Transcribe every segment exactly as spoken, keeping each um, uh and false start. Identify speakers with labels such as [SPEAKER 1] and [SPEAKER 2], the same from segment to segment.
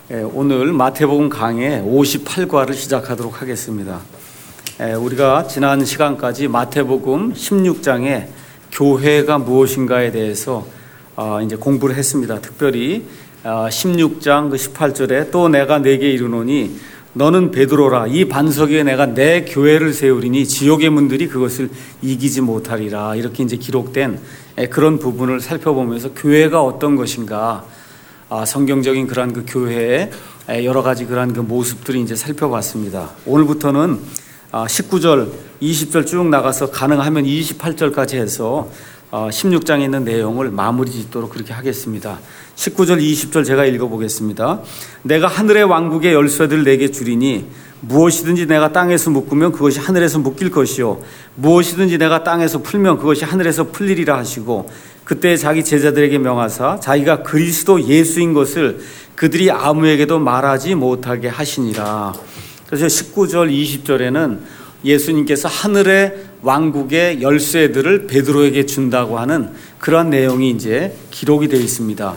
[SPEAKER 1] 오늘 마태복음 강의 오십팔 과를 시작하도록 하겠습니다. 우리가 지난 시간까지 마태복음 십육 장에 교회가 무엇인가에 대해서 이제 공부를 했습니다. 특별히 십육 장 십팔 절에 또 내가 네게 이르노니 너는 베드로라 이 반석 위에 내가 내 교회를 세우리니 지옥의 문들이 그것을 이기지 못하리라, 이렇게 이제 기록된 그런 부분을 살펴보면서 교회가 어떤 것인가, 아, 성경적인 그러한 그 교회의 여러 가지 그러한 그 모습들이 이제 살펴봤습니다. 오늘부터는 십구 절, 이십 절 쭉 나가서 가능하면 이십팔 절까지 해서 십육 장에 있는 내용을 마무리 짓도록 그렇게 하겠습니다. 십구 절, 이십 절 제가 읽어보겠습니다. 내가 하늘의 왕국의 열쇠들을 내게 주리니 무엇이든지 내가 땅에서 묶으면 그것이 하늘에서 묶일 것이요 무엇이든지 내가 땅에서 풀면 그것이 하늘에서 풀리리라 하시고, 그때 자기 제자들에게 명하사 자기가 그리스도 예수인 것을 그들이 아무에게도 말하지 못하게 하시니라. 그래서 십구 절, 이십 절에는 예수님께서 하늘의 왕국의 열쇠들을 베드로에게 준다고 하는 그러한 내용이 이제 기록이 되어 있습니다.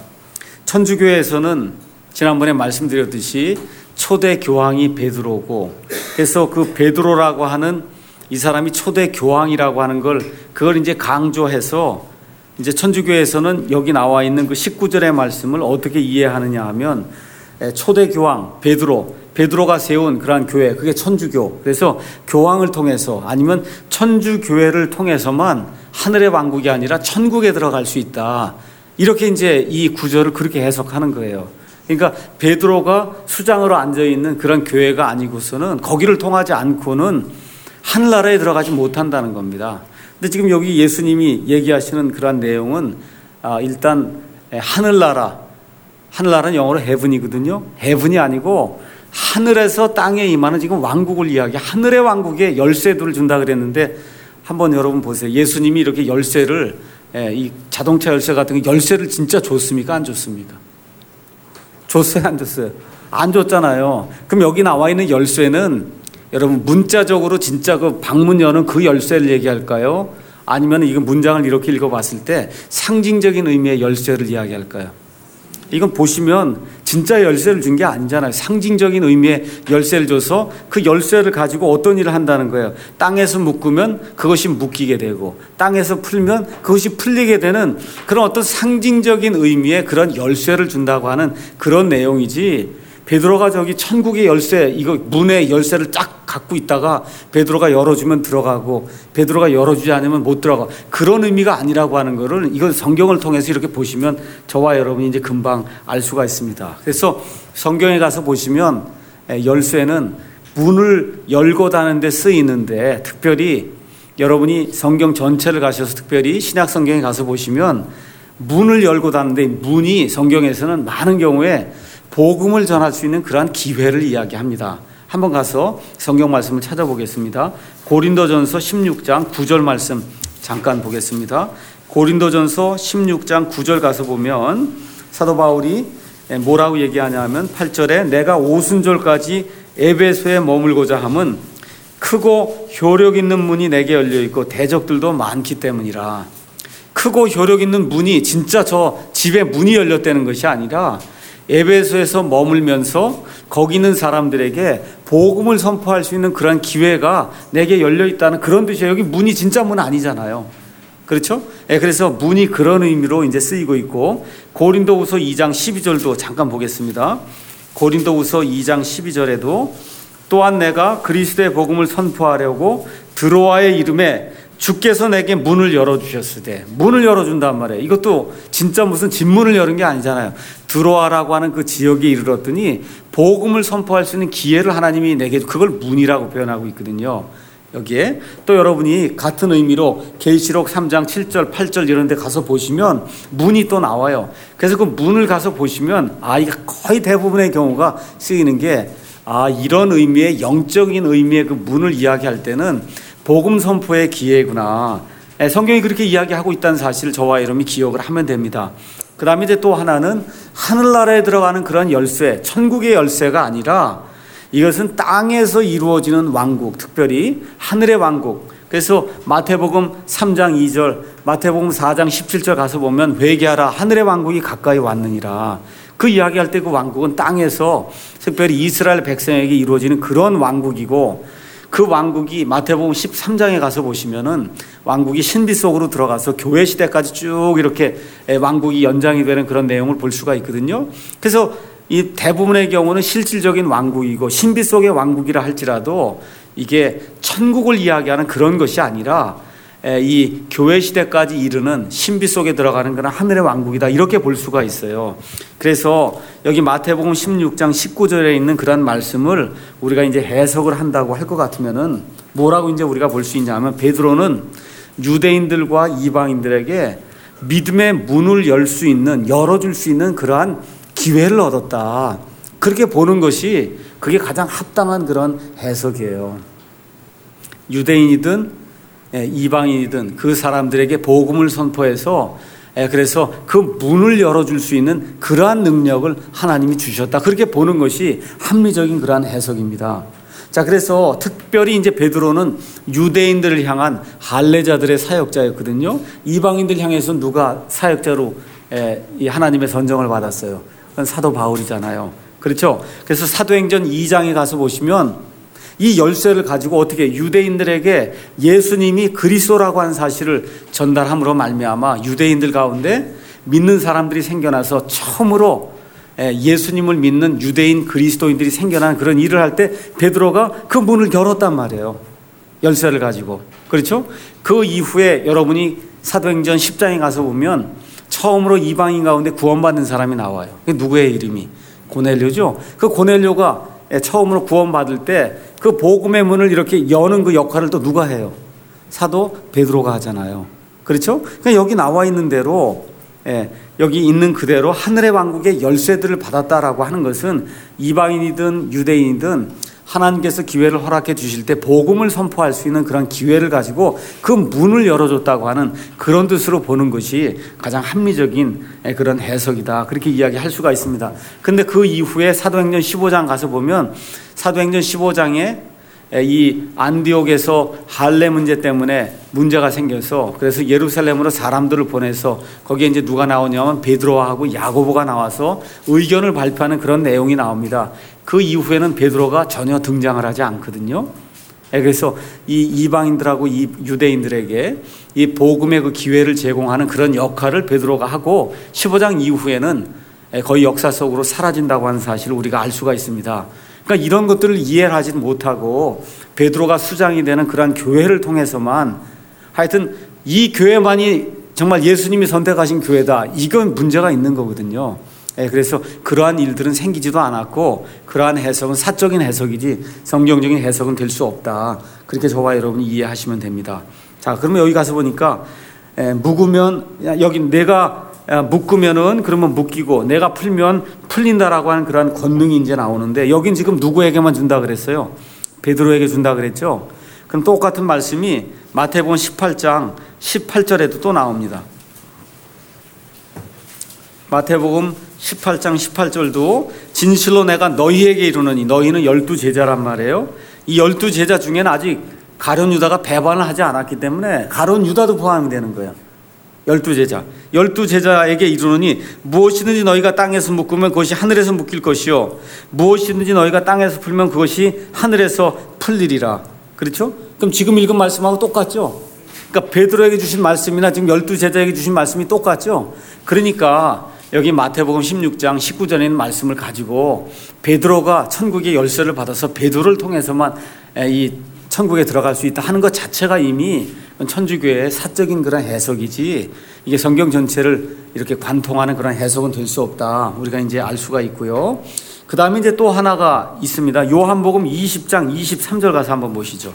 [SPEAKER 1] 천주교에서는 지난번에 말씀드렸듯이 초대 교황이 베드로고, 그래서 그 베드로라고 하는 이 사람이 초대 교황이라고 하는 걸 그걸 이제 강조해서 이제 천주교에서는 여기 나와 있는 그 십구 절의 말씀을 어떻게 이해하느냐 하면, 초대 교황 베드로, 베드로가 세운 그러한 교회, 그게 천주교. 그래서 교황을 통해서 아니면 천주교회를 통해서만 하늘의 왕국이 아니라 천국에 들어갈 수 있다, 이렇게 이제 이 구절을 그렇게 해석하는 거예요. 그러니까 베드로가 수장으로 앉아있는 그런 교회가 아니고서는, 거기를 통하지 않고는 하늘나라에 들어가지 못한다는 겁니다. 근데 지금 여기 예수님이 얘기하시는 그런 내용은 일단 하늘나라, 하늘나라는 영어로 heaven이거든요. heaven이 아니고 하늘에서 땅에 임하는 지금 왕국을 이야기, 하늘의 왕국에 열쇠들을 준다 그랬는데, 한번 여러분 보세요. 예수님이 이렇게 열쇠를, 이 자동차 열쇠 같은 거 열쇠를 진짜 줬습니까? 안 줬습니까? 줬어요? 안 줬어요? 안 줬잖아요. 그럼 여기 나와 있는 열쇠는 여러분 문자적으로 진짜 그 방문 여는 그 열쇠를 얘기할까요? 아니면 이거 문장을 이렇게 읽어봤을 때 상징적인 의미의 열쇠를 이야기할까요? 이건 보시면 진짜 열쇠를 준 게 아니잖아요. 상징적인 의미의 열쇠를 줘서 그 열쇠를 가지고 어떤 일을 한다는 거예요. 땅에서 묶으면 그것이 묶이게 되고, 땅에서 풀면 그것이 풀리게 되는 그런 어떤 상징적인 의미의 그런 열쇠를 준다고 하는 그런 내용이지, 베드로가 저기 천국의 열쇠, 이거 문의 열쇠를 쫙 갖고 있다가 베드로가 열어주면 들어가고 베드로가 열어주지 않으면 못 들어가, 그런 의미가 아니라고 하는 거를 이건 성경을 통해서 이렇게 보시면 저와 여러분이 이제 금방 알 수가 있습니다. 그래서 성경에 가서 보시면 열쇠는 문을 열고 닫는 데 쓰이는데, 특별히 여러분이 성경 전체를 가셔서 특별히 신약 성경에 가서 보시면 문을 열고 닫는데, 문이 성경에서는 많은 경우에 복음을 전할 수 있는 그러한 기회를 이야기합니다. 한번 가서 성경 말씀을 찾아보겠습니다. 고린도전서 십육 장 구 절 말씀 잠깐 보겠습니다. 고린도전서 십육 장 구 절 가서 보면 사도 바울이 뭐라고 얘기하냐면 팔 절에 내가 오순절까지 에베소에 머물고자 함은 크고 효력 있는 문이 내게 열려 있고 대적들도 많기 때문이라. 크고 효력 있는 문이 진짜 저 집에 문이 열렸다는 것이 아니라 에베소에서 머물면서 거기 있는 사람들에게 복음을 선포할 수 있는 그런 기회가 내게 열려 있다는 그런 뜻이에요. 여기 문이 진짜 문 아니잖아요. 그렇죠? 네, 그래서 문이 그런 의미로 이제 쓰이고 있고, 고린도후서 이 장 십이 절도 잠깐 보겠습니다. 고린도후서 이 장 십이 절에도 또한 내가 그리스도의 복음을 선포하려고 드로아의 이름에 주께서 내게 문을 열어주셨을 때, 문을 열어준단 말이에요. 이것도 진짜 무슨 집문을 여는 게 아니잖아요. 드로아라고 하는 그 지역에 이르렀더니 복음을 선포할 수 있는 기회를 하나님이 내게, 그걸 문이라고 표현하고 있거든요. 여기에 또 여러분이 같은 의미로 계시록 삼 장 칠 절 팔 절 이런 데 가서 보시면 문이 또 나와요. 그래서 그 문을 가서 보시면 아, 이거 거의 대부분의 경우가 쓰이는 게, 아, 이런 의미의 영적인 의미의 그 문을 이야기할 때는 복음 선포의 기회구나. 성경이 그렇게 이야기하고 있다는 사실을 저와 여러분이 기억을 하면 됩니다. 그 다음에 이제 또 하나는 하늘나라에 들어가는 그런 열쇠, 천국의 열쇠가 아니라 이것은 땅에서 이루어지는 왕국, 특별히 하늘의 왕국. 그래서 마태복음 삼 장 이 절, 마태복음 사 장 십칠 절 가서 보면 회개하라, 하늘의 왕국이 가까이 왔느니라. 그 이야기할 때 그 왕국은 땅에서 특별히 이스라엘 백성에게 이루어지는 그런 왕국이고, 그 왕국이 마태복음 십삼 장에 가서 보시면은 왕국이 신비 속으로 들어가서 교회 시대까지 쭉 이렇게 왕국이 연장이 되는 그런 내용을 볼 수가 있거든요. 그래서 이 대부분의 경우는 실질적인 왕국이고 신비 속의 왕국이라 할지라도 이게 천국을 이야기하는 그런 것이 아니라 이 교회 시대까지 이르는 신비 속에 들어가는 그런 하늘의 왕국이다, 이렇게 볼 수가 있어요. 그래서 여기 마태복음 십육 장 십구 절에 있는 그런 말씀을 우리가 이제 해석을 한다고 할 것 같으면은 뭐라고 이제 우리가 볼 수 있냐면, 베드로는 유대인들과 이방인들에게 믿음의 문을 열 수 있는, 열어줄 수 있는 그러한 기회를 얻었다, 그렇게 보는 것이 그게 가장 합당한 그런 해석이에요. 유대인이든 이방인이든 그 사람들에게 복음을 선포해서 그래서 그 문을 열어줄 수 있는 그러한 능력을 하나님이 주셨다, 그렇게 보는 것이 합리적인 그러한 해석입니다. 자, 그래서 특별히 이제 베드로는 유대인들을 향한 할례자들의 사역자였거든요. 이방인들 향해서 누가 사역자로 이 하나님의 선정을 받았어요? 그건 사도 바울이잖아요. 그렇죠? 그래서 사도행전 이 장에 가서 보시면 이 열쇠를 가지고 어떻게 유대인들에게 예수님이 그리스도라고 하는 사실을 전달함으로 말미암아 유대인들 가운데 믿는 사람들이 생겨나서 처음으로 예수님을 믿는 유대인 그리스도인들이 생겨나는 그런 일을 할 때 베드로가 그 문을 열었단 말이에요. 열쇠를 가지고. 그렇죠? 그 이후에 여러분이 사도행전 십 장에 가서 보면 처음으로 이방인 가운데 구원받는 사람이 나와요. 그게 누구의 이름이? 고넬료죠. 그 고넬료가 처음으로 구원받을 때 그 복음의 문을 이렇게 여는 그 역할을 또 누가 해요? 사도 베드로가 하잖아요. 그렇죠? 그러니까 여기 나와 있는 대로, 예, 여기 있는 그대로 하늘의 왕국의 열쇠들을 받았다라고 하는 것은 이방인이든 유대인이든 하나님께서 기회를 허락해 주실 때 복음을 선포할 수 있는 그런 기회를 가지고 그 문을 열어줬다고 하는 그런 뜻으로 보는 것이 가장 합리적인 그런 해석이다, 그렇게 이야기할 수가 있습니다. 근데 그 이후에 사도행전 십오 장 가서 보면 사도행전 십오 장에 이 안디옥에서 할례 문제 때문에 문제가 생겨서 그래서 예루살렘으로 사람들을 보내서 거기에 이제 누가 나오냐면 베드로하고 야고보가 나와서 의견을 발표하는 그런 내용이 나옵니다. 그 이후에는 베드로가 전혀 등장을 하지 않거든요. 그래서 이 이방인들하고 이 유대인들에게 이 복음의 그 기회를 제공하는 그런 역할을 베드로가 하고 십오 장 이후에는 거의 역사 속으로 사라진다고 하는 사실을 우리가 알 수가 있습니다. 그러니까 이런 것들을 이해를 하지 못하고 베드로가 수장이 되는 그러한 교회를 통해서만, 하여튼 이 교회만이 정말 예수님이 선택하신 교회다, 이건 문제가 있는 거거든요. 그래서 그러한 일들은 생기지도 않았고 그러한 해석은 사적인 해석이지 성경적인 해석은 될 수 없다, 그렇게 저와 여러분이 이해하시면 됩니다. 자, 그러면 여기 가서 보니까 묵으면, 여기 내가 묶으면은 그러면 묶이고 내가 풀면 풀린다라고 하는 그러한 권능이 이제 나오는데, 여긴 지금 누구에게만 준다 그랬어요? 베드로에게 준다 그랬죠? 그럼 똑같은 말씀이 마태복음 십팔 장 십팔 절에도 또 나옵니다. 마태복음 십팔 장 십팔 절도 진실로 내가 너희에게 이르노니, 너희는 열두 제자란 말이에요. 이 열두 제자 중에는 아직 가룟 유다가 배반을 하지 않았기 때문에 가룟 유다도 포함이 되는 거예요. 열두 제자, 열두 제자에게 이르노니 무엇이든지 너희가 땅에서 묶으면 그것이 하늘에서 묶일 것이요 무엇이든지 너희가 땅에서 풀면 그것이 하늘에서 풀리리라. 그렇죠? 그럼 지금 읽은 말씀하고 똑같죠? 그러니까 베드로에게 주신 말씀이나 지금 열두 제자에게 주신 말씀이 똑같죠? 그러니까 여기 마태복음 십육 장 십구 절에 있는 말씀을 가지고 베드로가 천국의 열쇠를 받아서 베드로를 통해서만 이 천국에 들어갈 수 있다 하는 것 자체가 이미 천주교의 사적인 그런 해석이지, 이게 성경 전체를 이렇게 관통하는 그런 해석은 될 수 없다, 우리가 이제 알 수가 있고요. 그 다음에 이제 또 하나가 있습니다. 요한복음 이십 장 이십삼 절 가서 한번 보시죠.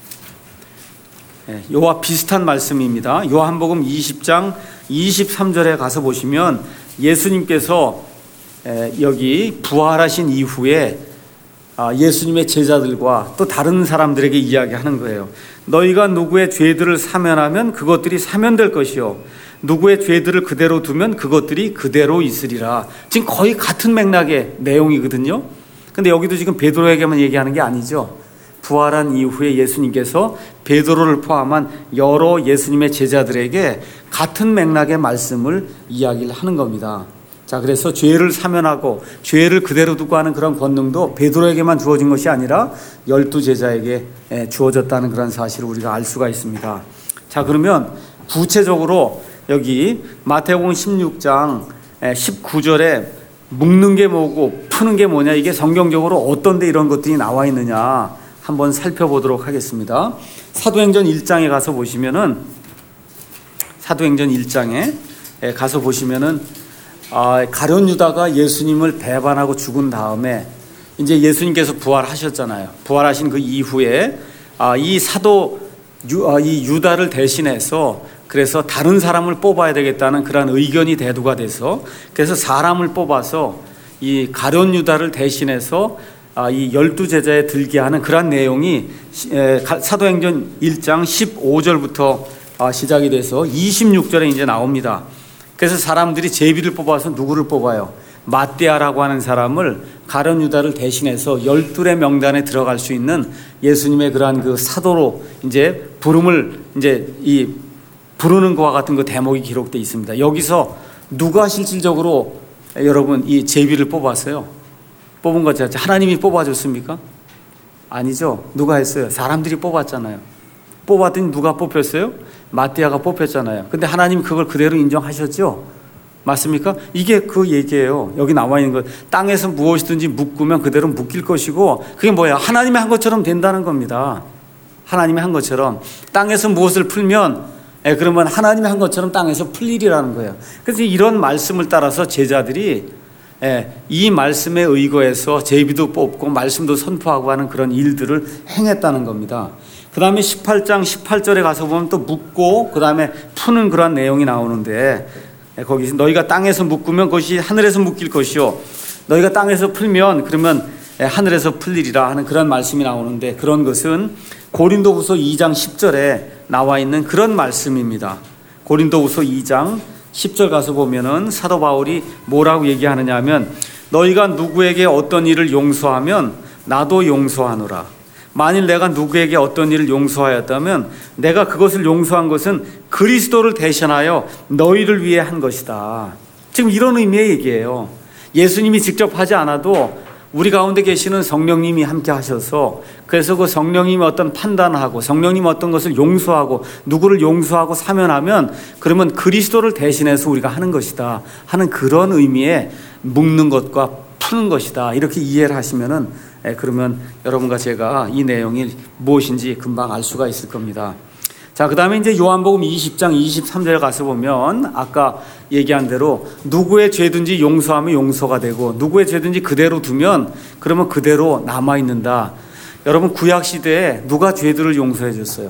[SPEAKER 1] 요와 비슷한 말씀입니다. 요한복음 이십 장 이십삼 절에 가서 보시면 예수님께서 여기 부활하신 이후에 예수님의 제자들과 또 다른 사람들에게 이야기하는 거예요. 너희가 누구의 죄들을 사면하면 그것들이 사면될 것이요 누구의 죄들을 그대로 두면 그것들이 그대로 있으리라. 지금 거의 같은 맥락의 내용이거든요. 근데 여기도 지금 베드로에게만 얘기하는 게 아니죠. 부활한 이후에 예수님께서 베드로를 포함한 여러 예수님의 제자들에게 같은 맥락의 말씀을 이야기를 하는 겁니다. 자, 자, 그래서 죄를 사면하고 죄를 그대로 두고 하는 그런 권능도 베드로에게만 주어진 것이 아니라 열두 제자에게 주어졌다는 그런 사실을 우리가 알 수가 있습니다. 자, 그러면 구체적으로 여기 마태복음 십육 장 십구 절에 묶는 게 뭐고 푸는 게 뭐냐, 이게 성경적으로 어떤 데 이런 것들이 나와 있느냐 한번 살펴보도록 하겠습니다. 사도행전 일 장에 가서 보시면은 사도행전 일 장에 가서 보시면은 아, 가룟 유다가 예수님을 배반하고 죽은 다음에 이제 예수님께서 부활하셨잖아요. 부활하신 그 이후에 아, 이 사도 유, 아, 이 유다를 대신해서 그래서 다른 사람을 뽑아야 되겠다는 그런 의견이 대두가 돼서 그래서 사람을 뽑아서 이 가룟 유다를 대신해서 아, 이 열두 제자에 들게 하는 그런 내용이 에, 사도행전 일 장 십오 절부터 아, 시작이 돼서 이십육 절에 이제 나옵니다. 그래서 사람들이 제비를 뽑아서 누구를 뽑아요? 마띠아라고 하는 사람을 가룟 유다를 대신해서 열둘의 명단에 들어갈 수 있는 예수님의 그러한 그 사도로 이제 부름을 이제 이 부르는 것과 같은 그 대목이 기록되어 있습니다. 여기서 누가 실질적으로 여러분 이 제비를 뽑았어요? 뽑은 것 자체 하나님이 뽑아줬습니까? 아니죠. 누가 했어요? 사람들이 뽑았잖아요. 뽑았더니 누가 뽑혔어요? 마띠아가 뽑혔잖아요. 근데 하나님 그걸 그대로 인정하셨죠? 맞습니까? 이게 그 얘기예요. 여기 나와 있는 것. 땅에서 무엇이든지 묶으면 그대로 묶일 것이고, 그게 뭐야? 하나님이 한 것처럼 된다는 겁니다. 하나님이 한 것처럼. 땅에서 무엇을 풀면, 예, 그러면 하나님이 한 것처럼 땅에서 풀리리라는 거예요. 그래서 이런 말씀을 따라서 제자들이 예, 이 말씀에 의거해서 제비도 뽑고 말씀도 선포하고 하는 그런 일들을 행했다는 겁니다. 그 다음에 십팔 장 십팔 절에 가서 보면 또 묶고 그 다음에 푸는 그런 내용이 나오는데, 거기 너희가 땅에서 묶으면 그것이 하늘에서 묶일 것이요 너희가 땅에서 풀면 그러면 하늘에서 풀리리라 하는 그런 말씀이 나오는데, 그런 것은 고린도후서 이 장 십 절에 나와 있는 그런 말씀입니다. 고린도후서 이 장 십 절 가서 보면은 사도 바울이 뭐라고 얘기하느냐 하면, 너희가 누구에게 어떤 일을 용서하면 나도 용서하노라. 만일 내가 누구에게 어떤 일을 용서하였다면 내가 그것을 용서한 것은 그리스도를 대신하여 너희를 위해 한 것이다. 지금 이런 의미의 얘기예요. 예수님이 직접 하지 않아도 우리 가운데 계시는 성령님이 함께 하셔서, 그래서 그 성령님이 어떤 판단을 하고 성령님이 어떤 것을 용서하고 누구를 용서하고 사면하면 그러면 그리스도를 대신해서 우리가 하는 것이다 하는 그런 의미의 묶는 것과 푸는 것이다, 이렇게 이해를 하시면은 예, 그러면 여러분과 제가 이 내용이 무엇인지 금방 알 수가 있을 겁니다. 자, 그 다음에 이제 요한복음 이십 장 이십삼 절에 가서 보면 아까 얘기한 대로 누구의 죄든지 용서하면 용서가 되고 누구의 죄든지 그대로 두면 그러면 그대로 남아있는다. 여러분, 구약시대에 누가 죄들을 용서해 줬어요?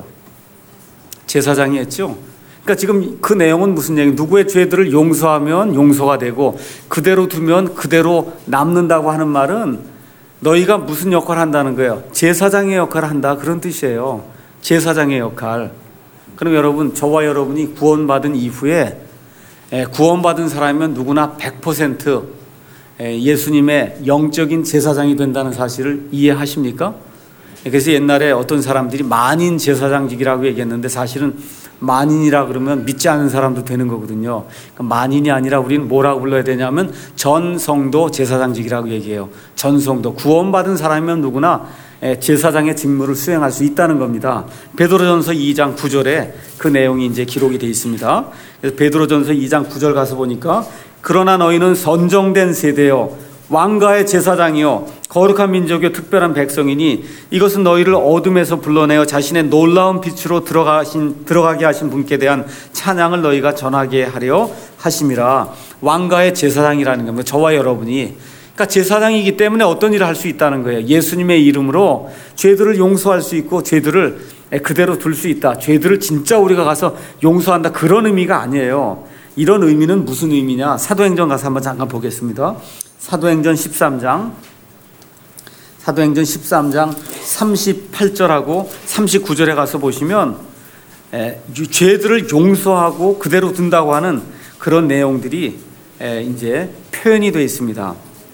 [SPEAKER 1] 제사장이 했죠? 그러니까 지금 그 내용은 무슨 얘기? 누구의 죄들을 용서하면 용서가 되고 그대로 두면 그대로 남는다고 하는 말은 너희가 무슨 역할을 한다는 거예요? 제사장의 역할을 한다, 그런 뜻이에요. 제사장의 역할. 그럼 여러분, 저와 여러분이 구원받은 이후에 구원받은 사람이면 누구나 백 퍼센트 예수님의 영적인 제사장이 된다는 사실을 이해하십니까? 그래서 옛날에 어떤 사람들이 만인 제사장직이라고 얘기했는데, 사실은 만인이라 그러면 믿지 않는 사람도 되는 거거든요. 그러니까 만인이 아니라 우리는 뭐라고 불러야 되냐면 전성도 제사장직이라고 얘기해요. 전성도. 구원받은 사람이면 누구나 제사장의 직무를 수행할 수 있다는 겁니다. 베드로전서 이 장 구 절에 그 내용이 이제 기록이 되어 있습니다. 그래서 베드로전서 이 장 구 절 가서 보니까, 그러나 너희는 선정된 세대요 왕가의 제사장이요 거룩한 민족이요 특별한 백성이니 이것은 너희를 어둠에서 불러내어 자신의 놀라운 빛으로 들어가신, 들어가게 하신 분께 대한 찬양을 너희가 전하게 하려 하심이라. 왕가의 제사장이라는 겁니다. 저와 여러분이. 그러니까 제사장이기 때문에 어떤 일을 할 수 있다는 거예요. 예수님의 이름으로 죄들을 용서할 수 있고 죄들을 그대로 둘 수 있다. 죄들을 진짜 우리가 가서 용서한다, 그런 의미가 아니에요. 이런 의미는 무슨 의미냐? 사도행전 가서 한번 잠깐 보겠습니다. 사도행전 십삼 장 사도행전 십삼 장 삼십팔 절하고 삼십구 절에 가서 보시면 에, 죄들을 용서하고 그대로 둔다고 하는 그런 내용들이 에, 이제 표현이 되어 있습니다.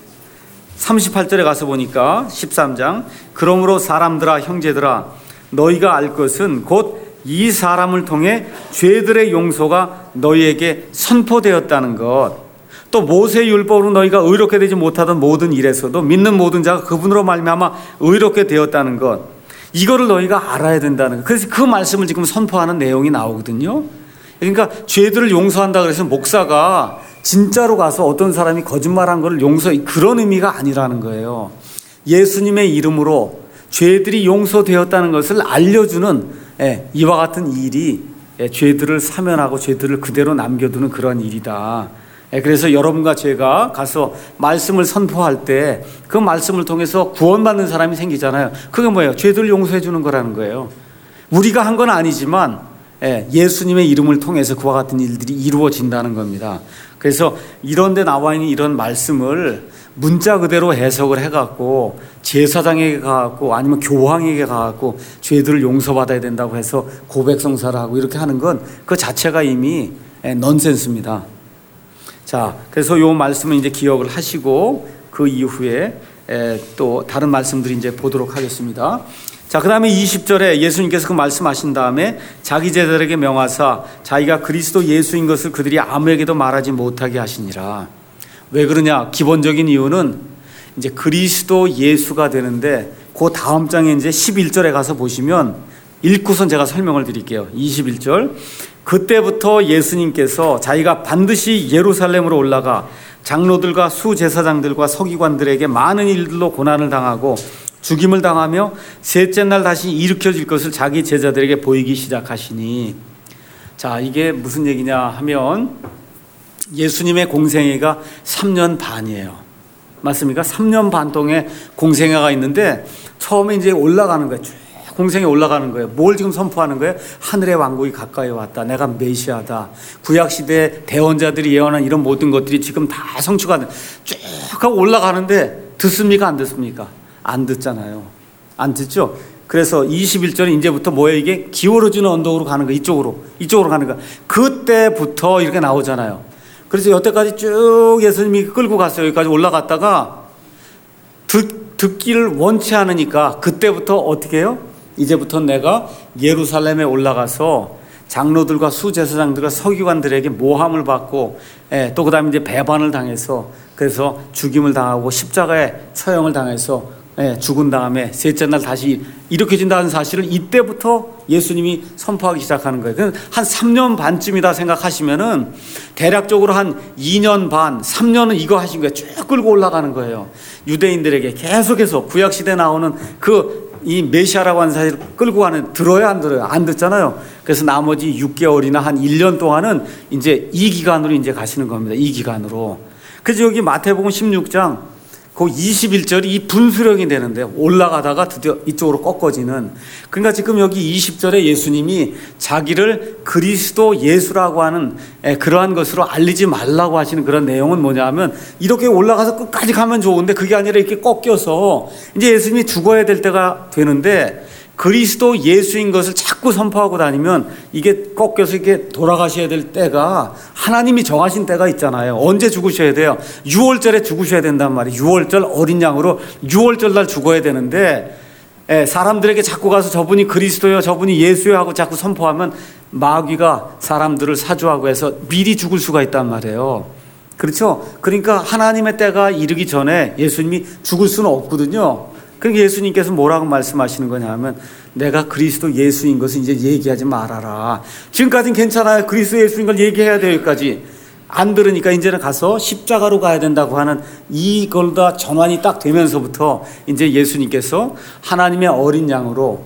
[SPEAKER 1] 삼십팔 절에 가서 보니까 십삼 장 그러므로 사람들아 형제들아 너희가 알 것은 곧 이 사람을 통해 죄들의 용서가 너희에게 선포되었다는 것, 또 모세의 율법으로 너희가 의롭게 되지 못하던 모든 일에서도 믿는 모든 자가 그분으로 말미암아 의롭게 되었다는 것, 이거를 너희가 알아야 된다는 것. 그래서 그 말씀을 지금 선포하는 내용이 나오거든요. 그러니까 죄들을 용서한다 그래서 목사가 진짜로 가서 어떤 사람이 거짓말한 걸 용서해, 그런 의미가 아니라는 거예요. 예수님의 이름으로 죄들이 용서되었다는 것을 알려주는 이와 같은 일이 죄들을 사면하고 죄들을 그대로 남겨두는 그런 일이다. 그래서 여러분과 제가 가서 말씀을 선포할 때 그 말씀을 통해서 구원받는 사람이 생기잖아요. 그게 뭐예요? 죄들을 용서해 주는 거라는 거예요. 우리가 한 건 아니지만 예수님의 이름을 통해서 그와 같은 일들이 이루어진다는 겁니다. 그래서 이런 데 나와 있는 이런 말씀을 문자 그대로 해석을 해갖고 제사장에게 가갖고 아니면 교황에게 가갖고 죄들을 용서받아야 된다고 해서 고백성사를 하고 이렇게 하는 건 그 자체가 이미 넌센스입니다. 자, 그래서 이 말씀은 이제 기억을 하시고 그 이후에 또 다른 말씀들이 이제 보도록 하겠습니다. 자, 그 다음에 이십 절에 예수님께서 그 말씀하신 다음에 자기 제자들에게 명하사 자기가 그리스도 예수인 것을 그들이 아무에게도 말하지 못하게 하시니라. 왜 그러냐? 기본적인 이유는 이제 그리스도 예수가 되는데 그 다음 장에 이제 십일 절에 가서 보시면 읽고선 제가 설명을 드릴게요. 이십일 절. 그때부터 예수님께서 자기가 반드시 예루살렘으로 올라가 장로들과 수제사장들과 서기관들에게 많은 일들로 고난을 당하고 죽임을 당하며 셋째 날 다시 일으켜질 것을 자기 제자들에게 보이기 시작하시니, 자, 이게 무슨 얘기냐 하면 예수님의 공생애가 삼 년 반이에요. 맞습니까? 삼 년 반 동안 공생애가 있는데 처음에 이제 올라가는 거예요. 쭉 공생에 올라가는 거예요. 뭘 지금 선포하는 거예요? 하늘의 왕국이 가까이 왔다. 내가 메시아다. 구약시대 대언자들이 예언한 이런 모든 것들이 지금 다 성취가 돼. 쭉 하고 올라가는데 듣습니까? 안 듣습니까? 안 듣잖아요. 안 듣죠? 그래서 이십일 절에 이제부터 뭐예요? 이게 기울어지는 언덕으로 가는 거예요. 이쪽으로. 이쪽으로 가는 거예요. 그때부터 이렇게 나오잖아요. 그래서 여태까지 쭉 예수님이 끌고 갔어요. 여기까지 올라갔다가 듣, 듣기를 원치 않으니까 그때부터 어떻게 해요? 이제부터 내가 예루살렘에 올라가서 장로들과 수제사장들과 서기관들에게 모함을 받고, 예, 또 그 다음에 이제 배반을 당해서 그래서 죽임을 당하고 십자가에 처형을 당해서 예, 죽은 다음에 셋째 날 다시 일으켜진다는 사실을 이때부터 예수님이 선포하기 시작하는 거예요. 한 삼 년 반쯤이다 생각하시면은 대략적으로 한 이 년 반, 삼 년은 이거 하신 거예요. 쭉 끌고 올라가는 거예요. 유대인들에게 계속해서 구약시대에 나오는 그 이 메시아라고 하는 사실을 끌고 가는, 들어요 안 들어요? 안 듣잖아요. 그래서 나머지 육 개월이나 한 일 년 동안은 이제 이 기간으로 이제 가시는 겁니다. 이 기간으로. 그래서 여기 마태복음 십육 장 그 이십일 절이 이 분수령이 되는데 올라가다가 드디어 이쪽으로 꺾어지는, 그러니까 지금 여기 이십 절에 예수님이 자기를 그리스도 예수라고 하는 그러한 것으로 알리지 말라고 하시는 그런 내용은 뭐냐 하면 이렇게 올라가서 끝까지 가면 좋은데 그게 아니라 이렇게 꺾여서 이제 예수님이 죽어야 될 때가 되는데 그리스도 예수인 것을 자꾸 선포하고 다니면 이게 꺾여서 이렇게 돌아가셔야 될 때가 하나님이 정하신 때가 있잖아요. 언제 죽으셔야 돼요? 유월절에 죽으셔야 된단 말이에요. 유월절 어린 양으로 유월절 날 죽어야 되는데 사람들에게 자꾸 가서 저분이 그리스도요, 저분이 예수요 하고 자꾸 선포하면 마귀가 사람들을 사주하고 해서 미리 죽을 수가 있단 말이에요. 그렇죠? 그러니까 하나님의 때가 이르기 전에 예수님이 죽을 수는 없거든요. 그러니까 예수님께서 뭐라고 말씀하시는 거냐 하면 내가 그리스도 예수인 것을 이제 얘기하지 말아라. 지금까지는 괜찮아요. 그리스도 예수인 걸 얘기해야 돼요. 여기까지. 안 들으니까 이제는 가서 십자가로 가야 된다고 하는 이걸 다 전환이 딱 되면서부터 이제 예수님께서 하나님의 어린 양으로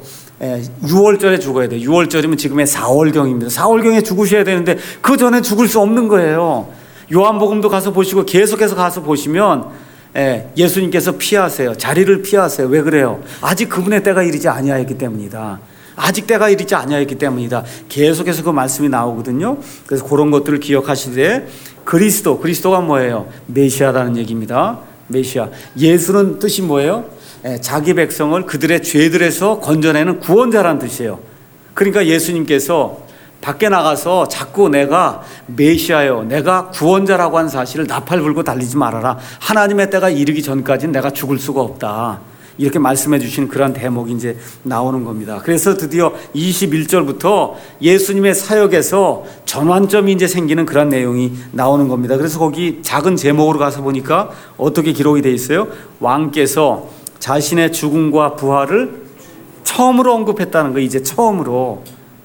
[SPEAKER 1] 유월절에 죽어야 돼요. 유월절이면 지금의 사월경입니다. 사월경에 죽으셔야 되는데 그 전에 죽을 수 없는 거예요. 요한복음도 가서 보시고 계속해서 가서 보시면 예, 예수님께서 피하세요. 자리를 피하세요. 왜 그래요? 아직 그분의 때가 이르지 아니하였기 때문이다. 아직 때가 이르지 아니하였기 때문이다. 계속해서 그 말씀이 나오거든요. 그래서 그런 것들을 기억하시되 그리스도, 그리스도가 뭐예요? 메시아라는 얘기입니다. 메시아. 예수는 뜻이 뭐예요? 예, 자기 백성을 그들의 죄들에서 건져내는 구원자라는 뜻이에요. 그러니까 예수님께서 밖에 나가서 자꾸 내가 메시아요, 내가 구원자라고 하는 사실을 나팔 불고 달리지 말아라. 하나님의 때가 이르기 전까지는 내가 죽을 수가 없다. 이렇게 말씀해 주신 그런 대목이 이제 나오는 겁니다. 그래서 드디어 이십일 절부터 예수님의 사역에서 전환점이 이제 생기는 그런 내용이 나오는 겁니다. 그래서 거기 작은 제목으로 가서 보니까 어떻게 기록이 되어 있어요? 왕께서 자신의 죽음과 부활을 처음으로 언급했다는 거예요. 이제 처음으로.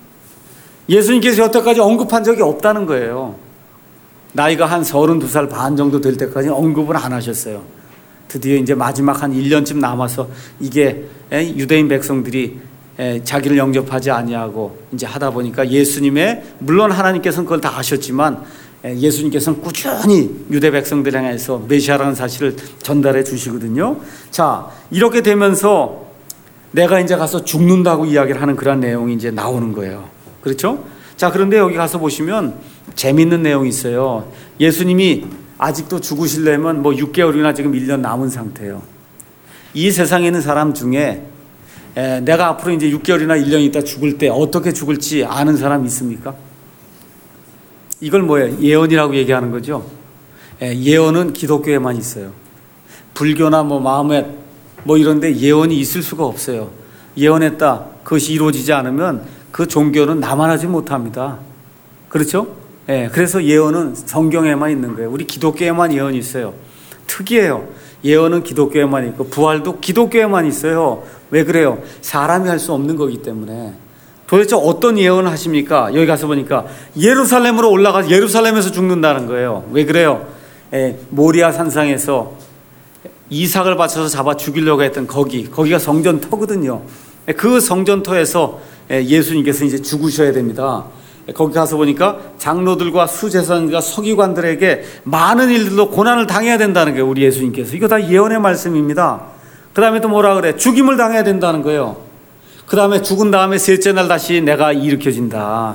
[SPEAKER 1] 예수님께서 여태까지 언급한 적이 없다는 거예요. 나이가 한 서른두 살 반 정도 될 때까지 언급을 안 하셨어요. 드디어 이제 마지막 한 일 년쯤 남아서 이게 유대인 백성들이 자기를 영접하지 아니하고 이제 하다 보니까 예수님의, 물론 하나님께서는 그걸 다 아셨지만 예수님께서는 꾸준히 유대 백성들 향해서 메시아라는 사실을 전달해 주시거든요. 자, 이렇게 되면서 내가 이제 가서 죽는다고 이야기를 하는 그런 내용이 이제 나오는 거예요. 그렇죠? 자, 그런데 여기 가서 보시면 재밌는 내용이 있어요. 예수님이 아직도 죽으시려면 뭐 육 개월이나 지금 일 년 남은 상태예요. 이 세상에 있는 사람 중에 에, 내가 앞으로 이제 육 개월이나 일 년 있다 죽을 때 어떻게 죽을지 아는 사람 있습니까? 이걸 뭐예요? 예언이라고 얘기하는 거죠. 에, 예언은 기독교에만 있어요. 불교나 뭐 마음에 뭐 이런데 예언이 있을 수가 없어요. 예언했다, 그것이 이루어지지 않으면 그 종교는 남아나지 못합니다. 그렇죠? 예, 그래서 예언은 성경에만 있는 거예요. 우리 기독교에만 예언이 있어요. 특이해요. 예언은 기독교에만 있고 부활도 기독교에만 있어요. 왜 그래요? 사람이 할 수 없는 거기 때문에. 도대체 어떤 예언을 하십니까? 여기 가서 보니까 예루살렘으로 올라가서 예루살렘에서 죽는다는 거예요. 왜 그래요? 예, 모리아 산상에서 이삭을 바쳐서 잡아 죽이려고 했던 거기, 거기가 성전터거든요. 예, 그 성전터에서 예, 예수님께서 이제 죽으셔야 됩니다. 거기 가서 보니까 장로들과 수제사장과 서기관들에게 많은 일들로 고난을 당해야 된다는 거예요. 우리 예수님께서. 이거 다 예언의 말씀입니다. 그 다음에 또 뭐라 그래? 죽임을 당해야 된다는 거예요. 그 다음에 죽은 다음에 셋째 날 다시 내가 일으켜진다.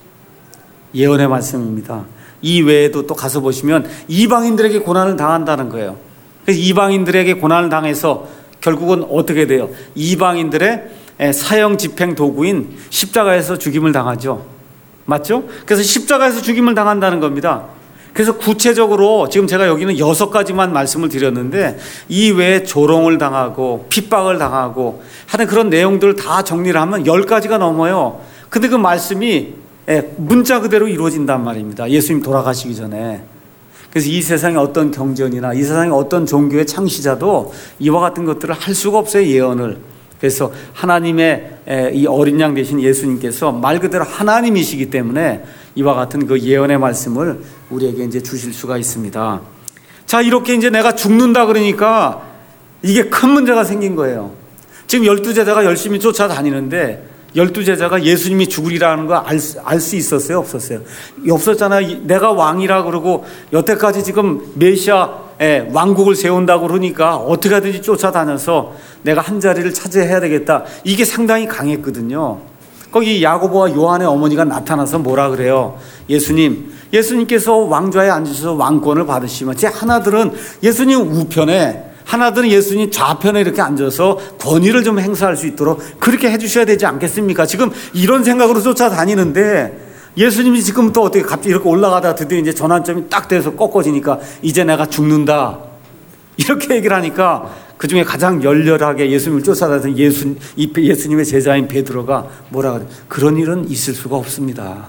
[SPEAKER 1] 예언의 말씀입니다. 이 외에도 또 가서 보시면 이방인들에게 고난을 당한다는 거예요. 그래서 이방인들에게 고난을 당해서 결국은 어떻게 돼요? 이방인들의 사형 집행 도구인 십자가에서 죽임을 당하죠. 맞죠? 그래서 십자가에서 죽임을 당한다는 겁니다. 그래서 구체적으로 지금 제가 여기는 여섯 가지만 말씀을 드렸는데 이 외에 조롱을 당하고 핍박을 당하고 하는 그런 내용들을 다 정리를 하면 열 가지가 넘어요. 근데 그 말씀이 문자 그대로 이루어진단 말입니다. 예수님 돌아가시기 전에. 그래서 이 세상의 어떤 경전이나 이 세상의 어떤 종교의 창시자도 이와 같은 것들을 할 수가 없어요. 예언을. 그래서 하나님의 이 어린 양 되신 예수님께서 말 그대로 하나님이시기 때문에 이와 같은 그 예언의 말씀을 우리에게 이제 주실 수가 있습니다. 자, 이렇게 이제 내가 죽는다 그러니까 이게 큰 문제가 생긴 거예요. 지금 열두 제자가 열심히 쫓아다니는데 열두 제자가 예수님이 죽으리라는 거 알 수 알 수 있었어요? 없었어요? 없었잖아요. 내가 왕이라 그러고 여태까지 지금 메시아 예, 왕국을 세운다고 그러니까 어떻게 하든지 쫓아다녀서 내가 한 자리를 차지해야 되겠다. 이게 상당히 강했거든요. 거기 야고보와 요한의 어머니가 나타나서 뭐라 그래요? 예수님, 예수님께서 왕좌에 앉으셔서 왕권을 받으시면 제 하나들은 예수님 우편에, 하나들은 예수님 좌편에 이렇게 앉아서 권위를 좀 행사할 수 있도록 그렇게 해주셔야 되지 않겠습니까? 지금 이런 생각으로 쫓아다니는데 예수님이 지금 또 어떻게 갑자기 이렇게 올라가다가 드디어 이제 전환점이 딱 돼서 꺾어지니까 이제 내가 죽는다. 이렇게 얘기를 하니까 그 중에 가장 열렬하게 예수님을 쫓아다니던 예수, 예수님의 제자인 베드로가 뭐라 그래? 그런 일은 있을 수가 없습니다.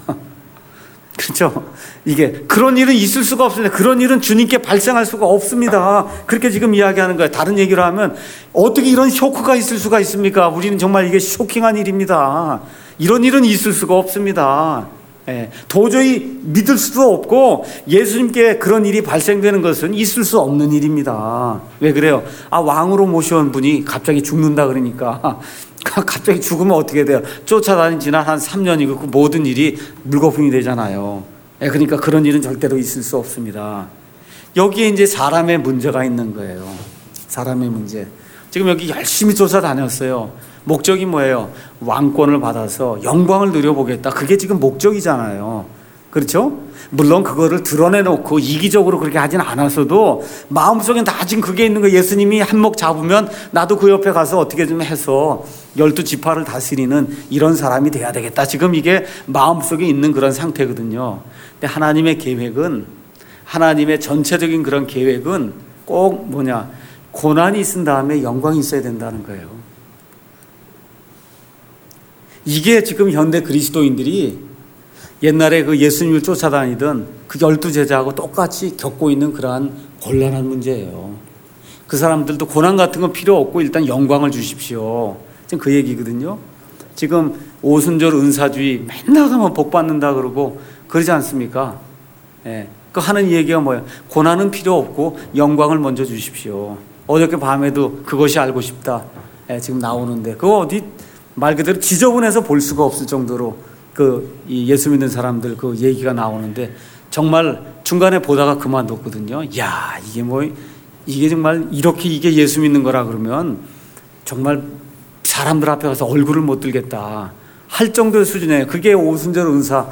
[SPEAKER 1] 그렇죠? 이게 그런 일은 있을 수가 없습니다. 그런 일은 주님께 발생할 수가 없습니다. 그렇게 지금 이야기하는 거예요. 다른 얘기로 하면 어떻게 이런 쇼크가 있을 수가 있습니까? 우리는 정말 이게 쇼킹한 일입니다. 이런 일은 있을 수가 없습니다. 예, 도저히 믿을 수도 없고 예수님께 그런 일이 발생되는 것은 있을 수 없는 일입니다. 왜 그래요? 아, 왕으로 모셔온 분이 갑자기 죽는다 그러니까 갑자기 죽으면 어떻게 돼요? 쫓아다닌 지난 한 삼 년이고 그 모든 일이 물거품이 되잖아요. 예, 그러니까 그런 일은 절대로 있을 수 없습니다. 여기에 이제 사람의 문제가 있는 거예요. 사람의 문제. 지금 여기 열심히 쫓아다녔어요. 목적이 뭐예요? 왕권을 받아서 영광을 누려보겠다. 그게 지금 목적이잖아요. 그렇죠? 물론 그거를 드러내놓고 이기적으로 그렇게 하진 않았어도 마음속엔 다 지금 그게 있는 거예요. 예수님이 한몫 잡으면 나도 그 옆에 가서 어떻게 좀 해서 열두 지파를 다스리는 이런 사람이 돼야 되겠다. 지금 이게 마음속에 있는 그런 상태거든요. 근데 하나님의 계획은, 하나님의 전체적인 그런 계획은 꼭 뭐냐, 고난이 있은 다음에 영광이 있어야 된다는 거예요. 이게 지금 현대 그리스도인들이 옛날에 그 예수님을 쫓아다니던 그 열두 제자하고 똑같이 겪고 있는 그러한 곤란한 문제예요. 그 사람들도 고난 같은 건 필요 없고 일단 영광을 주십시오. 지금 그 얘기거든요. 지금 오순절 은사주의 맨날 가면 복 받는다 그러고 그러지 않습니까? 예. 그 하는 얘기가 뭐예요? 고난은 필요 없고 영광을 먼저 주십시오. 어저께 밤에도 그것이 알고 싶다. 예, 지금 나오는데 그거 어디 말 그대로 지저분해서 볼 수가 없을 정도로 그 이 예수 믿는 사람들 그 얘기가 나오는데 정말 중간에 보다가 그만뒀거든요. 야, 이게 뭐 이게 정말 이렇게 이게 예수 믿는 거라 그러면 정말 사람들 앞에 가서 얼굴을 못 들겠다 할 정도의 수준이에요. 그게 오순절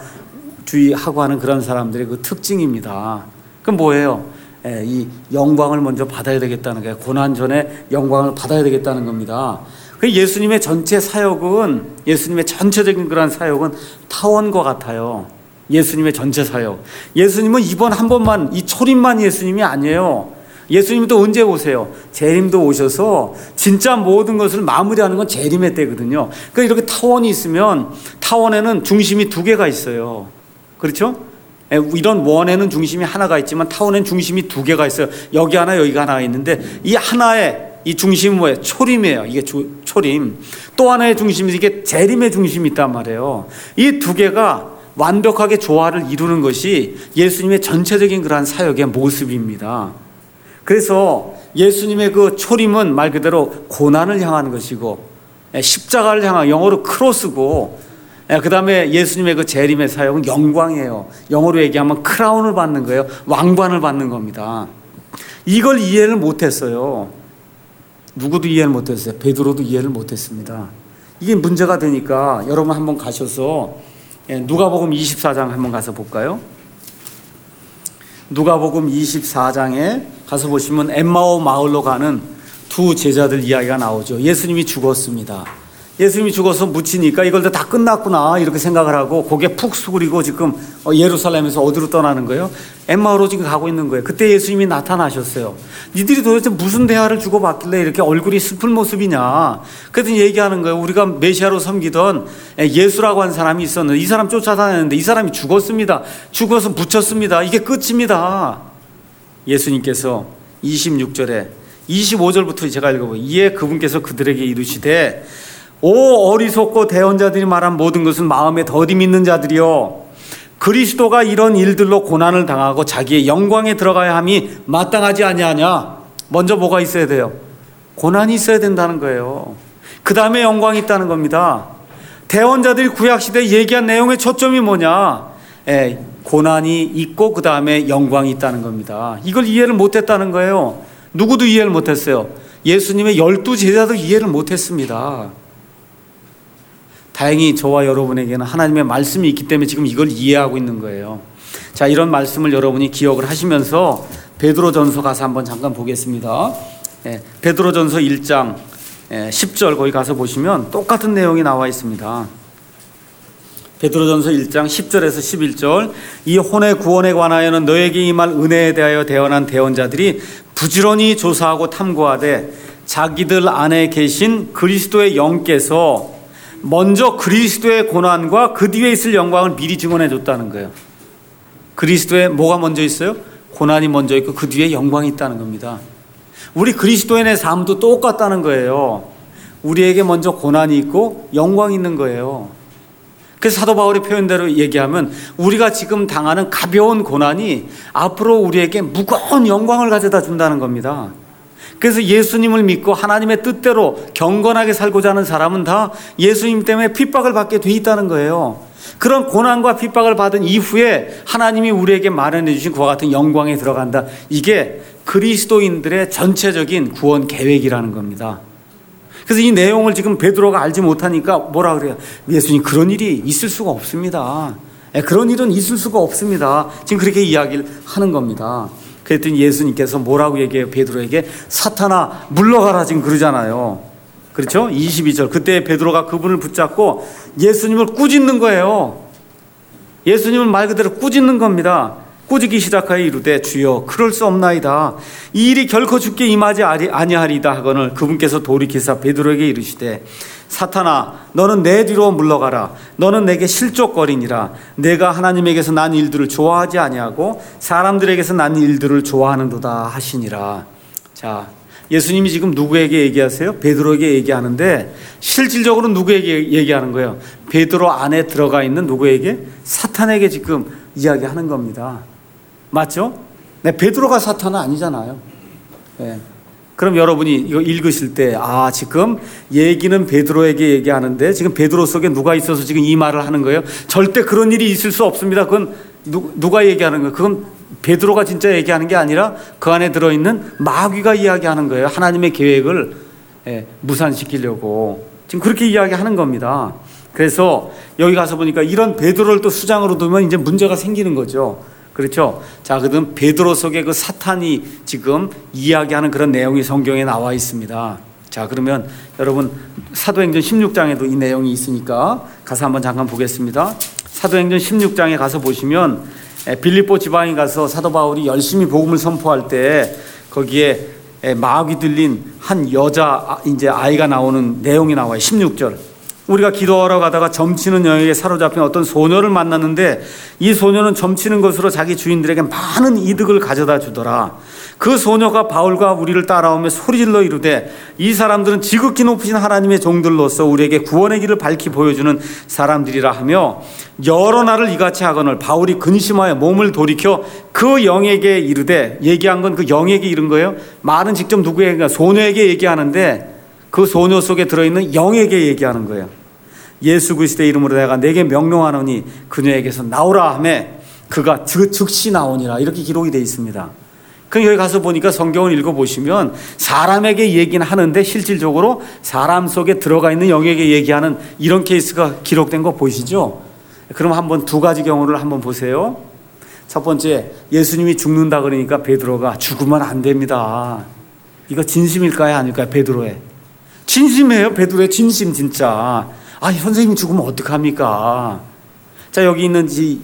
[SPEAKER 1] 은사주의하고 하는 그런 사람들의 그 특징입니다. 그럼 뭐예요? 예, 이 영광을 먼저 받아야 되겠다는 거예요. 고난 전에 영광을 받아야 되겠다는 겁니다. 예수님의 전체 사역은 예수님의 전체적인 그런 사역은 타원과 같아요. 예수님의 전체 사역. 예수님은 이번 한 번만 이 초림만 예수님이 아니에요. 예수님도 언제 오세요? 재림도 오셔서 진짜 모든 것을 마무리하는 건 재림의 때거든요. 그러니까 이렇게 타원이 있으면 타원에는 중심이 두 개가 있어요. 그렇죠? 이런 원에는 중심이 하나가 있지만 타원에는 중심이 두 개가 있어요. 여기 하나 여기가 하나 있는데 이 하나의 이 중심은 뭐예요? 초림이에요. 이게 조, 초림. 또 하나의 중심이 이게 재림의 중심이 있단 말이에요. 이 두 개가 완벽하게 조화를 이루는 것이 예수님의 전체적인 그러한 사역의 모습입니다. 그래서 예수님의 그 초림은 말 그대로 고난을 향하는 것이고 십자가를 향한 영어로 크로스고 그 다음에 예수님의 그 재림의 사역은 영광이에요. 영어로 얘기하면 크라운을 받는 거예요. 왕관을 받는 겁니다. 이걸 이해를 못했어요. 누구도 이해를 못했어요. 베드로도 이해를 못했습니다. 이게 문제가 되니까 여러분 한번 가셔서 누가복음 이십사 장 한번 가서 볼까요? 누가복음 이십사 장에 가서 보시면 엠마오 마을로 가는 두 제자들 이야기가 나오죠. 예수님이 죽었습니다. 예수님이 죽어서 묻히니까 이걸 다 끝났구나 이렇게 생각을 하고 고개 푹 숙이고 지금 예루살렘에서 어디로 떠나는 거예요? 엠마오로 지금 가고 있는 거예요. 그때 예수님이 나타나셨어요. 니들이 도대체 무슨 대화를 주고받길래 이렇게 얼굴이 슬픈 모습이냐. 그랬더니 얘기하는 거예요. 우리가 메시아로 섬기던 예수라고 한 사람이 있었는데 이 사람 쫓아다녔는데 이 사람이 죽었습니다. 죽어서 묻혔습니다. 이게 끝입니다. 예수님께서 이십육 절에 이십오 절부터 제가 읽어보요. 이에 그분께서 그들에게 이르시되 오 어리석고 대언자들이 말한 모든 것은 마음에 더디 믿는 자들이여 그리스도가 이런 일들로 고난을 당하고 자기의 영광에 들어가야 함이 마땅하지 아니하냐. 먼저 뭐가 있어야 돼요? 고난이 있어야 된다는 거예요. 그 다음에 영광이 있다는 겁니다. 대언자들이 구약시대에 얘기한 내용의 초점이 뭐냐? 에, 고난이 있고 그 다음에 영광이 있다는 겁니다. 이걸 이해를 못했다는 거예요. 누구도 이해를 못했어요. 예수님의 열두 제자도 이해를 못했습니다. 다행히 저와 여러분에게는 하나님의 말씀이 있기 때문에 지금 이걸 이해하고 있는 거예요. 자, 이런 말씀을 여러분이 기억을 하시면서 베드로전서 가서 한번 잠깐 보겠습니다. 예, 베드로전서 일 장 예, 십 절 거기 가서 보시면 똑같은 내용이 나와 있습니다. 베드로전서 일 장 십 절에서 십일 절 이 혼의 구원에 관하여는 너에게 임할 은혜에 대하여 대언한 대언자들이 부지런히 조사하고 탐구하되 자기들 안에 계신 그리스도의 영께서 먼저 그리스도의 고난과 그 뒤에 있을 영광을 미리 증언해 줬다는 거예요. 그리스도의 뭐가 먼저 있어요? 고난이 먼저 있고 그 뒤에 영광이 있다는 겁니다. 우리 그리스도인의 삶도 똑같다는 거예요. 우리에게 먼저 고난이 있고 영광이 있는 거예요. 그래서 사도 바울의 표현대로 얘기하면 우리가 지금 당하는 가벼운 고난이 앞으로 우리에게 무거운 영광을 가져다 준다는 겁니다. 그래서 예수님을 믿고 하나님의 뜻대로 경건하게 살고자 하는 사람은 다 예수님 때문에 핍박을 받게 돼 있다는 거예요. 그런 고난과 핍박을 받은 이후에 하나님이 우리에게 마련해 주신 그와 같은 영광에 들어간다. 이게 그리스도인들의 전체적인 구원 계획이라는 겁니다. 그래서 이 내용을 지금 베드로가 알지 못하니까 뭐라 그래요? 예수님 그런 일이 있을 수가 없습니다. 그런 일은 있을 수가 없습니다. 지금 그렇게 이야기를 하는 겁니다. 그랬더니 예수님께서 뭐라고 얘기해요? 베드로에게 사탄아 물러가라 지금 그러잖아요. 그렇죠? 이십이 절 그때 베드로가 그분을 붙잡고 예수님을 꾸짖는 거예요. 예수님을 말 그대로 꾸짖는 겁니다. 꾸짖기 시작하여 이르되 주여 그럴 수 없나이다. 이 일이 결코 주께 임하지 아니하리이다 하거늘 그분께서 돌이키사 베드로에게 이르시되 사탄아 너는 내 뒤로 물러가라. 너는 내게 실족거리니라. 내가 하나님에게서 난 일들을 좋아하지 아니하고 사람들에게서 난 일들을 좋아하는도다 하시니라. 자, 예수님이 지금 누구에게 얘기하세요? 베드로에게 얘기하는데 실질적으로 누구에게 얘기하는 거예요? 베드로 안에 들어가 있는 누구에게? 사탄에게 지금 이야기하는 겁니다. 맞죠? 네, 베드로가 사탄은 아니잖아요. 네. 그럼 여러분이 이거 읽으실 때, 아, 지금 얘기는 베드로에게 얘기하는데 지금 베드로 속에 누가 있어서 지금 이 말을 하는 거예요? 절대 그런 일이 있을 수 없습니다. 그건 누, 누가 얘기하는 거예요? 그건 베드로가 진짜 얘기하는 게 아니라 그 안에 들어있는 마귀가 이야기하는 거예요. 하나님의 계획을 예, 무산시키려고. 지금 그렇게 이야기하는 겁니다. 그래서 여기 가서 보니까 이런 베드로를 또 수장으로 두면 이제 문제가 생기는 거죠. 그렇죠? 자, 그럼 베드로 속에 그 사탄이 지금 이야기하는 그런 내용이 성경에 나와 있습니다. 자, 그러면 여러분 사도행전 십육 장에도 이 내용이 있으니까 가서 한번 잠깐 보겠습니다. 사도행전 십육 장에 가서 보시면 빌립보 지방에 가서 사도 바울이 열심히 복음을 선포할 때 거기에 마귀 들린 한 여자 이제 아이가 나오는 내용이 나와요. 십육 절. 우리가 기도하러 가다가 점치는 영에게 사로잡힌 어떤 소녀를 만났는데 이 소녀는 점치는 것으로 자기 주인들에게 많은 이득을 가져다 주더라. 그 소녀가 바울과 우리를 따라오며 소리질러 이르되 이 사람들은 지극히 높으신 하나님의 종들로서 우리에게 구원의 길을 밝히 보여주는 사람들이라 하며 여러 날을 이같이 하거늘 바울이 근심하여 몸을 돌이켜 그 영에게 이르되, 얘기한 건 그 영에게 이른 거예요. 말은 직접 누구에게? 소녀에게 얘기하는데 그 소녀 속에 들어있는 영에게 얘기하는 거예요. 예수 그리스도의 이름으로 내가 내게 명령하노니 그녀에게서 나오라 하매 그가 즉시 나오니라. 이렇게 기록이 되어 있습니다. 그럼 여기 가서 보니까 성경을 읽어보시면 사람에게 얘기는 하는데 실질적으로 사람 속에 들어가 있는 영에게 얘기하는 이런 케이스가 기록된 거 보시죠? 그럼 한번 두 가지 경우를 한번 보세요. 첫 번째, 예수님이 죽는다 그러니까 베드로가 죽으면 안 됩니다. 이거 진심일까요? 아닐까요? 베드로의 진심이에요. 베드로의 진심 진짜. 아, 선생님이 죽으면 어떡합니까? 자, 여기 있는 이,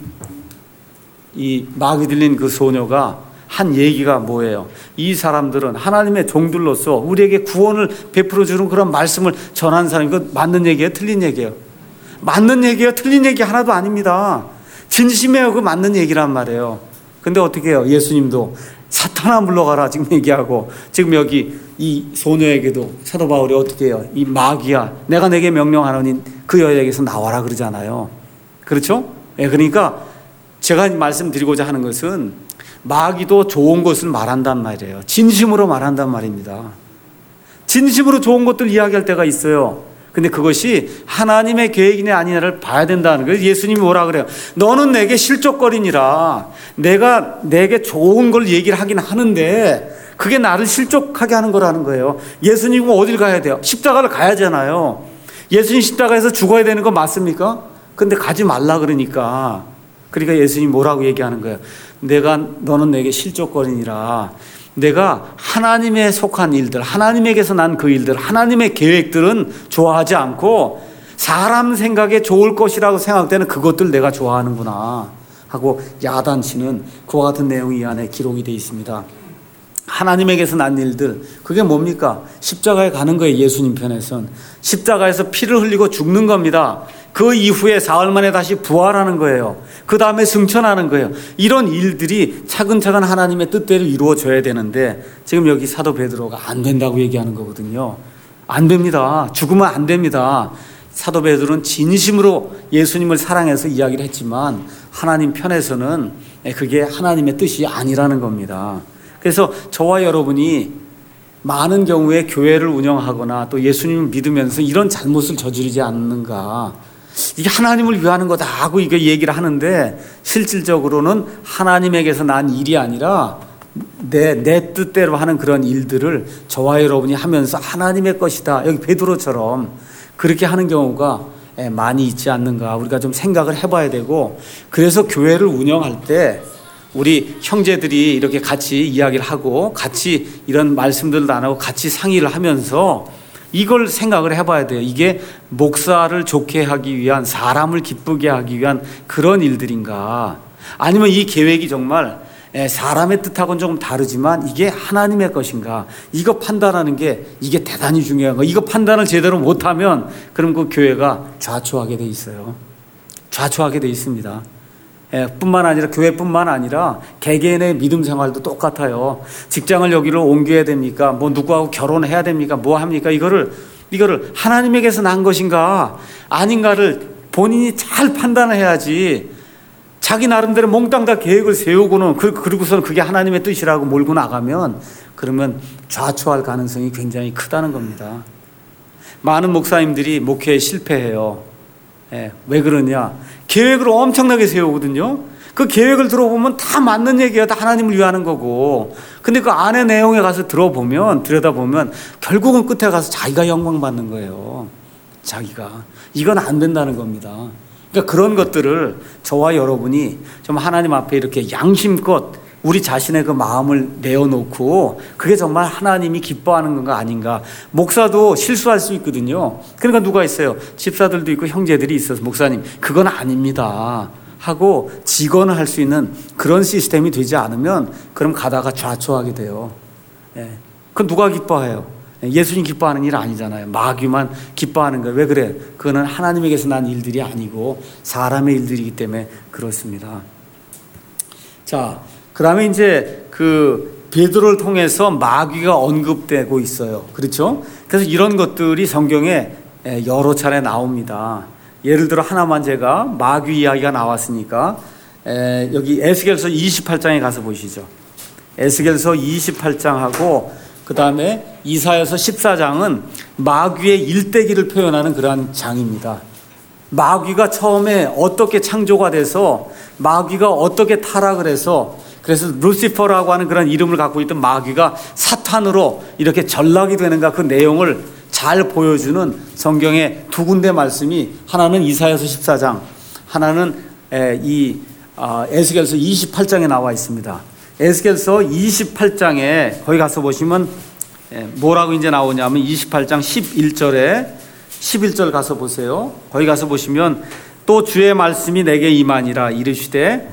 [SPEAKER 1] 이 마귀 들린 그 소녀가 한 얘기가 뭐예요? 이 사람들은 하나님의 종들로서 우리에게 구원을 베풀어 주는 그런 말씀을 전한 사람. 이거 맞는 얘기예요? 틀린 얘기예요? 맞는 얘기예요? 틀린 얘기 하나도 아닙니다. 진심이에요. 그 맞는 얘기란 말이에요. 근데 어떻게 해요? 예수님도 사탄아 물러가라 지금 얘기하고, 지금 여기 이 소녀에게도 사도 바울이 어떻게 해요? 이 마귀야, 내가 내게 명령하노니 그 여자에게서 나와라 그러잖아요. 그렇죠? 예, 그러니까 제가 말씀드리고자 하는 것은 마귀도 좋은 것을 말한단 말이에요. 진심으로 말한단 말입니다. 진심으로 좋은 것들 이야기할 때가 있어요. 근데 그것이 하나님의 계획이냐 아니냐를 봐야 된다는 거예요. 예수님이 뭐라 그래요? 너는 내게 실족거리니라. 내가 내게 좋은 걸 얘기를 하긴 하는데 그게 나를 실족하게 하는 거라는 거예요. 예수님은 어딜 가야 돼요? 십자가를 가야 하잖아요. 예수님 십자가에서 죽어야 되는 거 맞습니까? 근데 가지 말라 그러니까. 그러니까 예수님이 뭐라고 얘기하는 거예요? 내가 너는 내게 실족거리니라. 내가 하나님에 속한 일들, 하나님에게서 난 그 일들, 하나님의 계획들은 좋아하지 않고 사람 생각에 좋을 것이라고 생각되는 그것들 내가 좋아하는구나 하고 야단치는 그와 같은 내용이 이 안에 기록이 되어 있습니다. 하나님에게서 난 일들, 그게 뭡니까? 십자가에 가는 거예요. 예수님 편에선 십자가에서 피를 흘리고 죽는 겁니다. 그 이후에 사흘 만에 다시 부활하는 거예요. 그 다음에 승천하는 거예요. 이런 일들이 차근차근 하나님의 뜻대로 이루어져야 되는데 지금 여기 사도 베드로가 안 된다고 얘기하는 거거든요. 안 됩니다. 죽으면 안 됩니다. 사도 베드로는 진심으로 예수님을 사랑해서 이야기를 했지만 하나님 편에서는 그게 하나님의 뜻이 아니라는 겁니다. 그래서 저와 여러분이 많은 경우에 교회를 운영하거나 또 예수님을 믿으면서 이런 잘못을 저지르지 않는가, 이게 하나님을 위하는 거다 하고 이거 얘기를 하는데 실질적으로는 하나님에게서 난 일이 아니라 내, 내 뜻대로 하는 그런 일들을 저와 여러분이 하면서 하나님의 것이다, 여기 베드로처럼 그렇게 하는 경우가 많이 있지 않는가, 우리가 좀 생각을 해봐야 되고, 그래서 교회를 운영할 때 우리 형제들이 이렇게 같이 이야기를 하고 같이 이런 말씀들을 나누고 같이 상의를 하면서 이걸 생각을 해봐야 돼요. 이게 목사를 좋게 하기 위한, 사람을 기쁘게 하기 위한 그런 일들인가, 아니면 이 계획이 정말 사람의 뜻하고는 조금 다르지만 이게 하나님의 것인가, 이거 판단하는 게 이게 대단히 중요한 거. 이거 판단을 제대로 못하면 그럼 그 교회가 좌초하게 돼 있어요. 좌초하게 돼 있습니다. 예, 뿐만 아니라 교회뿐만 아니라 개개인의 믿음 생활도 똑같아요. 직장을 여기를 옮겨야 됩니까? 뭐 누구하고 결혼해야 됩니까? 뭐 합니까? 이거를 이거를 하나님에게서 난 것인가 아닌가를 본인이 잘 판단을 해야지. 자기 나름대로 몽땅 다 계획을 세우고는 그리고서는 그게 하나님의 뜻이라고 몰고 나가면 그러면 좌초할 가능성이 굉장히 크다는 겁니다. 많은 목사님들이 목회에 실패해요. 예, 왜 그러냐? 계획을 엄청나게 세우거든요. 그 계획을 들어보면 다 맞는 얘기야. 다 하나님을 위하는 거고. 근데 그 안에 내용에 가서 들어보면, 들여다보면 결국은 끝에 가서 자기가 영광 받는 거예요. 자기가. 이건 안 된다는 겁니다. 그러니까 그런 것들을 저와 여러분이 좀 하나님 앞에 이렇게 양심껏 우리 자신의 그 마음을 내어놓고 그게 정말 하나님이 기뻐하는 건가 아닌가. 목사도 실수할 수 있거든요. 그러니까 누가 있어요? 집사들도 있고 형제들이 있어서 목사님 그건 아닙니다 하고 직언을 할 수 있는 그런 시스템이 되지 않으면 그럼 가다가 좌초하게 돼요. 예. 그건 누가 기뻐해요? 예수님 기뻐하는 일 아니잖아요. 마귀만 기뻐하는 거예요. 왜 그래? 그거는 하나님에게서 난 일들이 아니고 사람의 일들이기 때문에 그렇습니다. 자, 그 다음에 이제 그 베드로를 통해서 마귀가 언급되고 있어요. 그렇죠? 그래서 이런 것들이 성경에 여러 차례 나옵니다. 예를 들어 하나만 제가 마귀 이야기가 나왔으니까 여기 에스겔서 이십팔 장에 가서 보시죠. 에스겔서 이십팔 장하고 그 다음에 이사야서 십사 장은 마귀의 일대기를 표현하는 그러한 장입니다. 마귀가 처음에 어떻게 창조가 돼서 마귀가 어떻게 타락을 해서 그래서 루시퍼라고 하는 그런 이름을 갖고 있던 마귀가 사탄으로 이렇게 전락이 되는가 그 내용을 잘 보여주는 성경의 두 군데 말씀이 하나는 이사야서 십사 장, 하나는 이 에스겔서 이십팔 장에 나와 있습니다. 에스겔서 이십팔 장에 거기 가서 보시면 뭐라고 이제 나오냐면 이십팔 장 십일 절에 십일 절 가서 보세요. 거기 가서 보시면 또 주의 말씀이 내게 임하니라 이르시되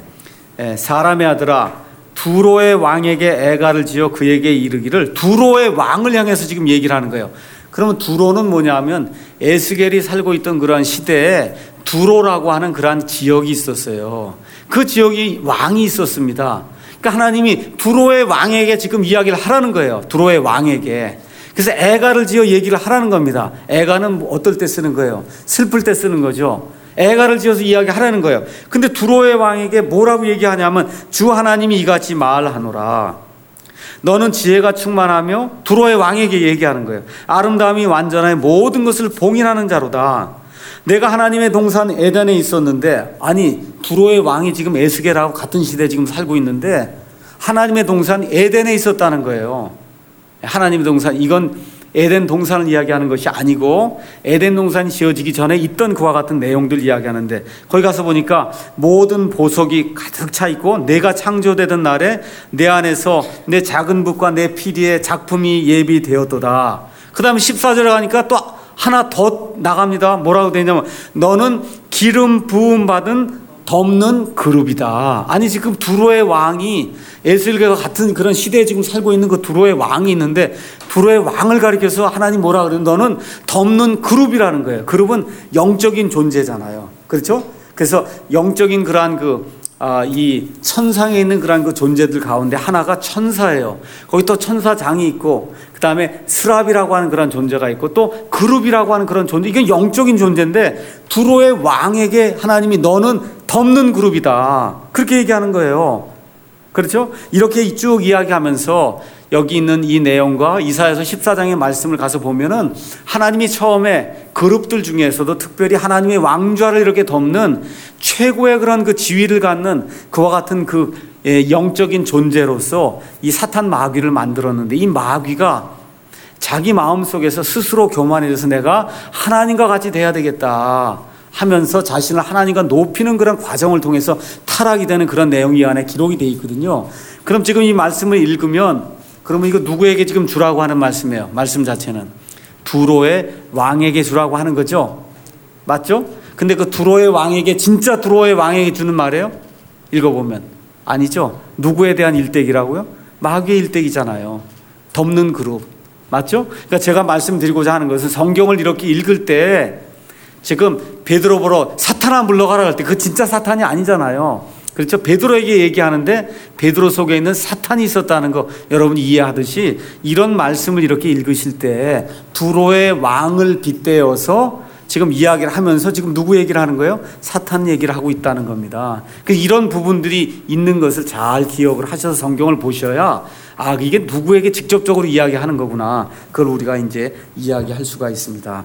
[SPEAKER 1] 사람의 아들아 두로의 왕에게 애가를 지어 그에게 이르기를. 두로의 왕을 향해서 지금 얘기를 하는 거예요. 그러면 두로는 뭐냐면 에스겔이 살고 있던 그러한 시대에 두로라고 하는 그러한 지역이 있었어요. 그 지역이 왕이 있었습니다. 그러니까 하나님이 두로의 왕에게 지금 이야기를 하라는 거예요. 두로의 왕에게. 그래서 애가를 지어 얘기를 하라는 겁니다. 애가는 어떨 때 쓰는 거예요? 슬플 때 쓰는 거죠. 애가를 지어서 이야기하라는 거예요. 근데 두로의 왕에게 뭐라고 얘기하냐면 주 하나님이 이같이 말하노라. 너는 지혜가 충만하며 두로의 왕에게 얘기하는 거예요. 아름다움이 완전하여 모든 것을 봉인하는 자로다. 내가 하나님의 동산 에덴에 있었는데, 아니 두로의 왕이 지금 에스겔하고 같은 시대에 지금 살고 있는데 하나님의 동산 에덴에 있었다는 거예요. 하나님의 동산, 이건 에덴 동산을 이야기하는 것이 아니고 에덴 동산이 지어지기 전에 있던 그와 같은 내용들 이야기하는데 거기 가서 보니까 모든 보석이 가득 차 있고 내가 창조되던 날에 내 안에서 내 작은 붓과 내 피리의 작품이 예비되었도다. 그 다음에 십사 절에 가니까 또 하나 더 나갑니다. 뭐라고 되냐면 너는 기름 부음 받은 덮는 그룹이다. 아니 지금 두로의 왕이 에스겔과 같은 그런 시대에 지금 살고 있는 그 두로의 왕이 있는데 두로의 왕을 가리켜서 하나님 뭐라 그래요? 너는 덮는 그룹이라는 거예요. 그룹은 영적인 존재잖아요. 그렇죠? 그래서 영적인 그러한 그 아, 이 천상에 있는 그런 그 존재들 가운데 하나가 천사예요. 거기 또 천사장이 있고 그 다음에 스랍이라고 하는 그런 존재가 있고 또 그룹이라고 하는 그런 존재. 이건 영적인 존재인데 두로의 왕에게 하나님이 너는 덮는 그룹이다. 그렇게 얘기하는 거예요. 그렇죠? 이렇게 쭉 이야기하면서 여기 있는 이 내용과 이사야서 십사 장의 말씀을 가서 보면은 하나님이 처음에 그룹들 중에서도 특별히 하나님의 왕좌를 이렇게 덮는 최고의 그런 그 지위를 갖는 그와 같은 그 영적인 존재로서 이 사탄 마귀를 만들었는데 이 마귀가 자기 마음속에서 스스로 교만해져서 내가 하나님과 같이 돼야 되겠다 하면서 자신을 하나님과 높이는 그런 과정을 통해서 타락이 되는 그런 내용이 이 안에 기록이 되어 있거든요. 그럼 지금 이 말씀을 읽으면 그러면 이거 누구에게 지금 주라고 하는 말씀이에요? 말씀 자체는 두로의 왕에게 주라고 하는 거죠. 맞죠? 근데 그 두로의 왕에게 진짜 두로의 왕에게 주는 말이에요? 읽어보면. 아니죠. 누구에 대한 일대기라고요? 마귀의 일대기잖아요. 덮는 그룹. 맞죠? 그러니까 제가 말씀드리고자 하는 것은 성경을 이렇게 읽을 때 지금 베드로 보러 사탄아 물러가라 할 때 그 진짜 사탄이 아니잖아요. 그렇죠? 베드로에게 얘기하는데 베드로 속에 있는 사탄이 있었다는 거 여러분이 이해하듯이 이런 말씀을 이렇게 읽으실 때 두로의 왕을 빗대어서 지금 이야기를 하면서 지금 누구 얘기를 하는 거예요? 사탄 얘기를 하고 있다는 겁니다. 이런 부분들이 있는 것을 잘 기억을 하셔서 성경을 보셔야 아, 이게 누구에게 직접적으로 이야기하는 거구나. 그걸 우리가 이제 이야기할 수가 있습니다.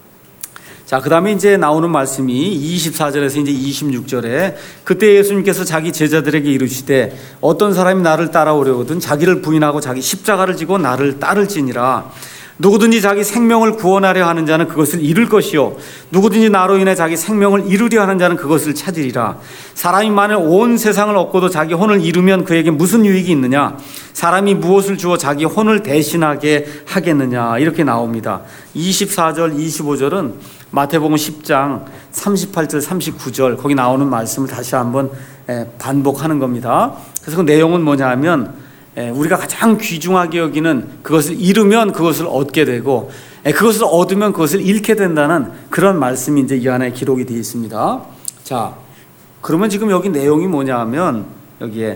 [SPEAKER 1] 자, 그 다음에 이제 나오는 말씀이 이십사 절에서 이제 이십육 절에 그때 예수님께서 자기 제자들에게 이르시되 어떤 사람이 나를 따라오려거든 자기를 부인하고 자기 십자가를 지고 나를 따를지니라. 누구든지 자기 생명을 구원하려 하는 자는 그것을 잃을 것이요 누구든지 나로 인해 자기 생명을 잃으려 하는 자는 그것을 찾으리라. 사람이 만일 온 세상을 얻고도 자기 혼을 잃으면 그에게 무슨 유익이 있느냐? 사람이 무엇을 주어 자기 혼을 대신하게 하겠느냐? 이렇게 나옵니다. 이십사 절 이십오 절은 마태복음 십 장 삼십팔 절 삼십구 절 거기 나오는 말씀을 다시 한번 반복하는 겁니다. 그래서 그 내용은 뭐냐 하면 우리가 가장 귀중하게 여기는 그것을 잃으면 그것을 얻게 되고 그것을 얻으면 그것을 잃게 된다는 그런 말씀이 이제 이 안에 기록이 되어 있습니다. 자, 그러면 지금 여기 내용이 뭐냐 하면 여기에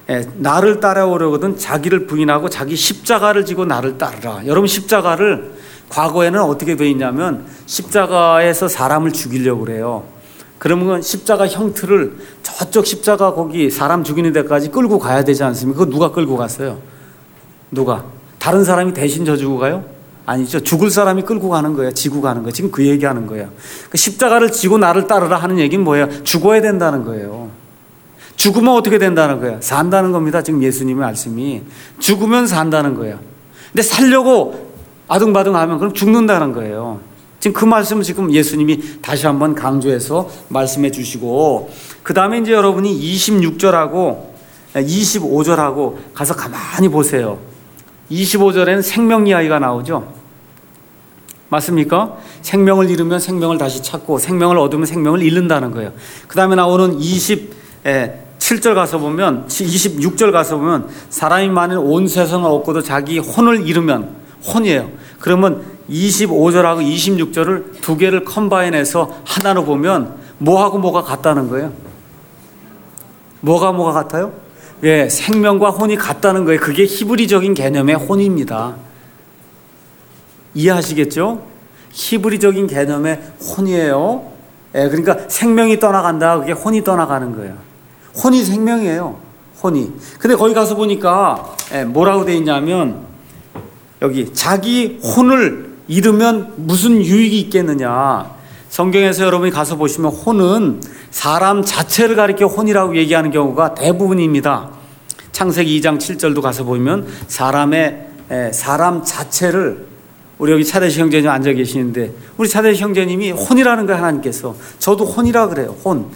[SPEAKER 1] 나를 따라오려거든 자기를 부인하고 자기 십자가를 지고 나를 따르라. 여러분 십자가를 과거에는 어떻게 되어 있냐면 십자가에서 사람을 죽이려고 그래요. 그러면 십자가 형틀을 저쪽 십자가 거기 사람 죽이는 데까지 끌고 가야 되지 않습니까? 그거 누가 끌고 갔어요? 누가? 다른 사람이 대신 져주고 가요? 아니죠. 죽을 사람이 끌고 가는 거예요. 지고 가는 거예요. 지금 그 얘기하는 거예요. 그 십자가를 지고 나를 따르라 하는 얘기는 뭐예요? 죽어야 된다는 거예요. 죽으면 어떻게 된다는 거예요? 산다는 겁니다. 지금 예수님의 말씀이. 죽으면 산다는 거예요. 근데 살려고 아등바등하면 그럼 죽는다는 거예요. 지금 그 말씀을 지금 예수님이 다시 한번 강조해서 말씀해 주시고 그 다음에 이제 여러분이 이십육 절하고 이십오 절하고 가서 가만히 보세요. 이십오 절에는 생명 이야기가 나오죠. 맞습니까? 생명을 잃으면 생명을 다시 찾고 생명을 얻으면 생명을 잃는다는 거예요. 그 다음에 나오는 이십칠 절 가서 보면 이십육 절 가서 보면 사람이 만일 온 세상을 얻고도 자기 혼을 잃으면 혼이에요. 그러면 이십오 절하고 이십육 절을 두 개를 컴바인해서 하나로 보면 뭐하고 뭐가 같다는 거예요? 뭐가 뭐가 같아요? 예, 생명과 혼이 같다는 거예요. 그게 히브리적인 개념의 혼입니다. 이해하시겠죠? 히브리적인 개념의 혼이에요. 예, 그러니까 생명이 떠나간다. 그게 혼이 떠나가는 거예요. 혼이 생명이에요. 혼이. 근데 거기 가서 보니까 예, 뭐라고 돼 있냐면 여기 자기 혼을 잃으면 무슨 유익이 있겠느냐. 성경에서 여러분이 가서 보시면 혼은 사람 자체를 가리켜 혼이라고 얘기하는 경우가 대부분입니다. 창세기 이 장 칠 절도 가서 보면 사람의 사람 자체를 우리 여기 차대시 형제님 앉아 계시는데 우리 차대시 형제님이 혼이라는 거예요. 하나님께서 저도 혼이라 그래요. 혼.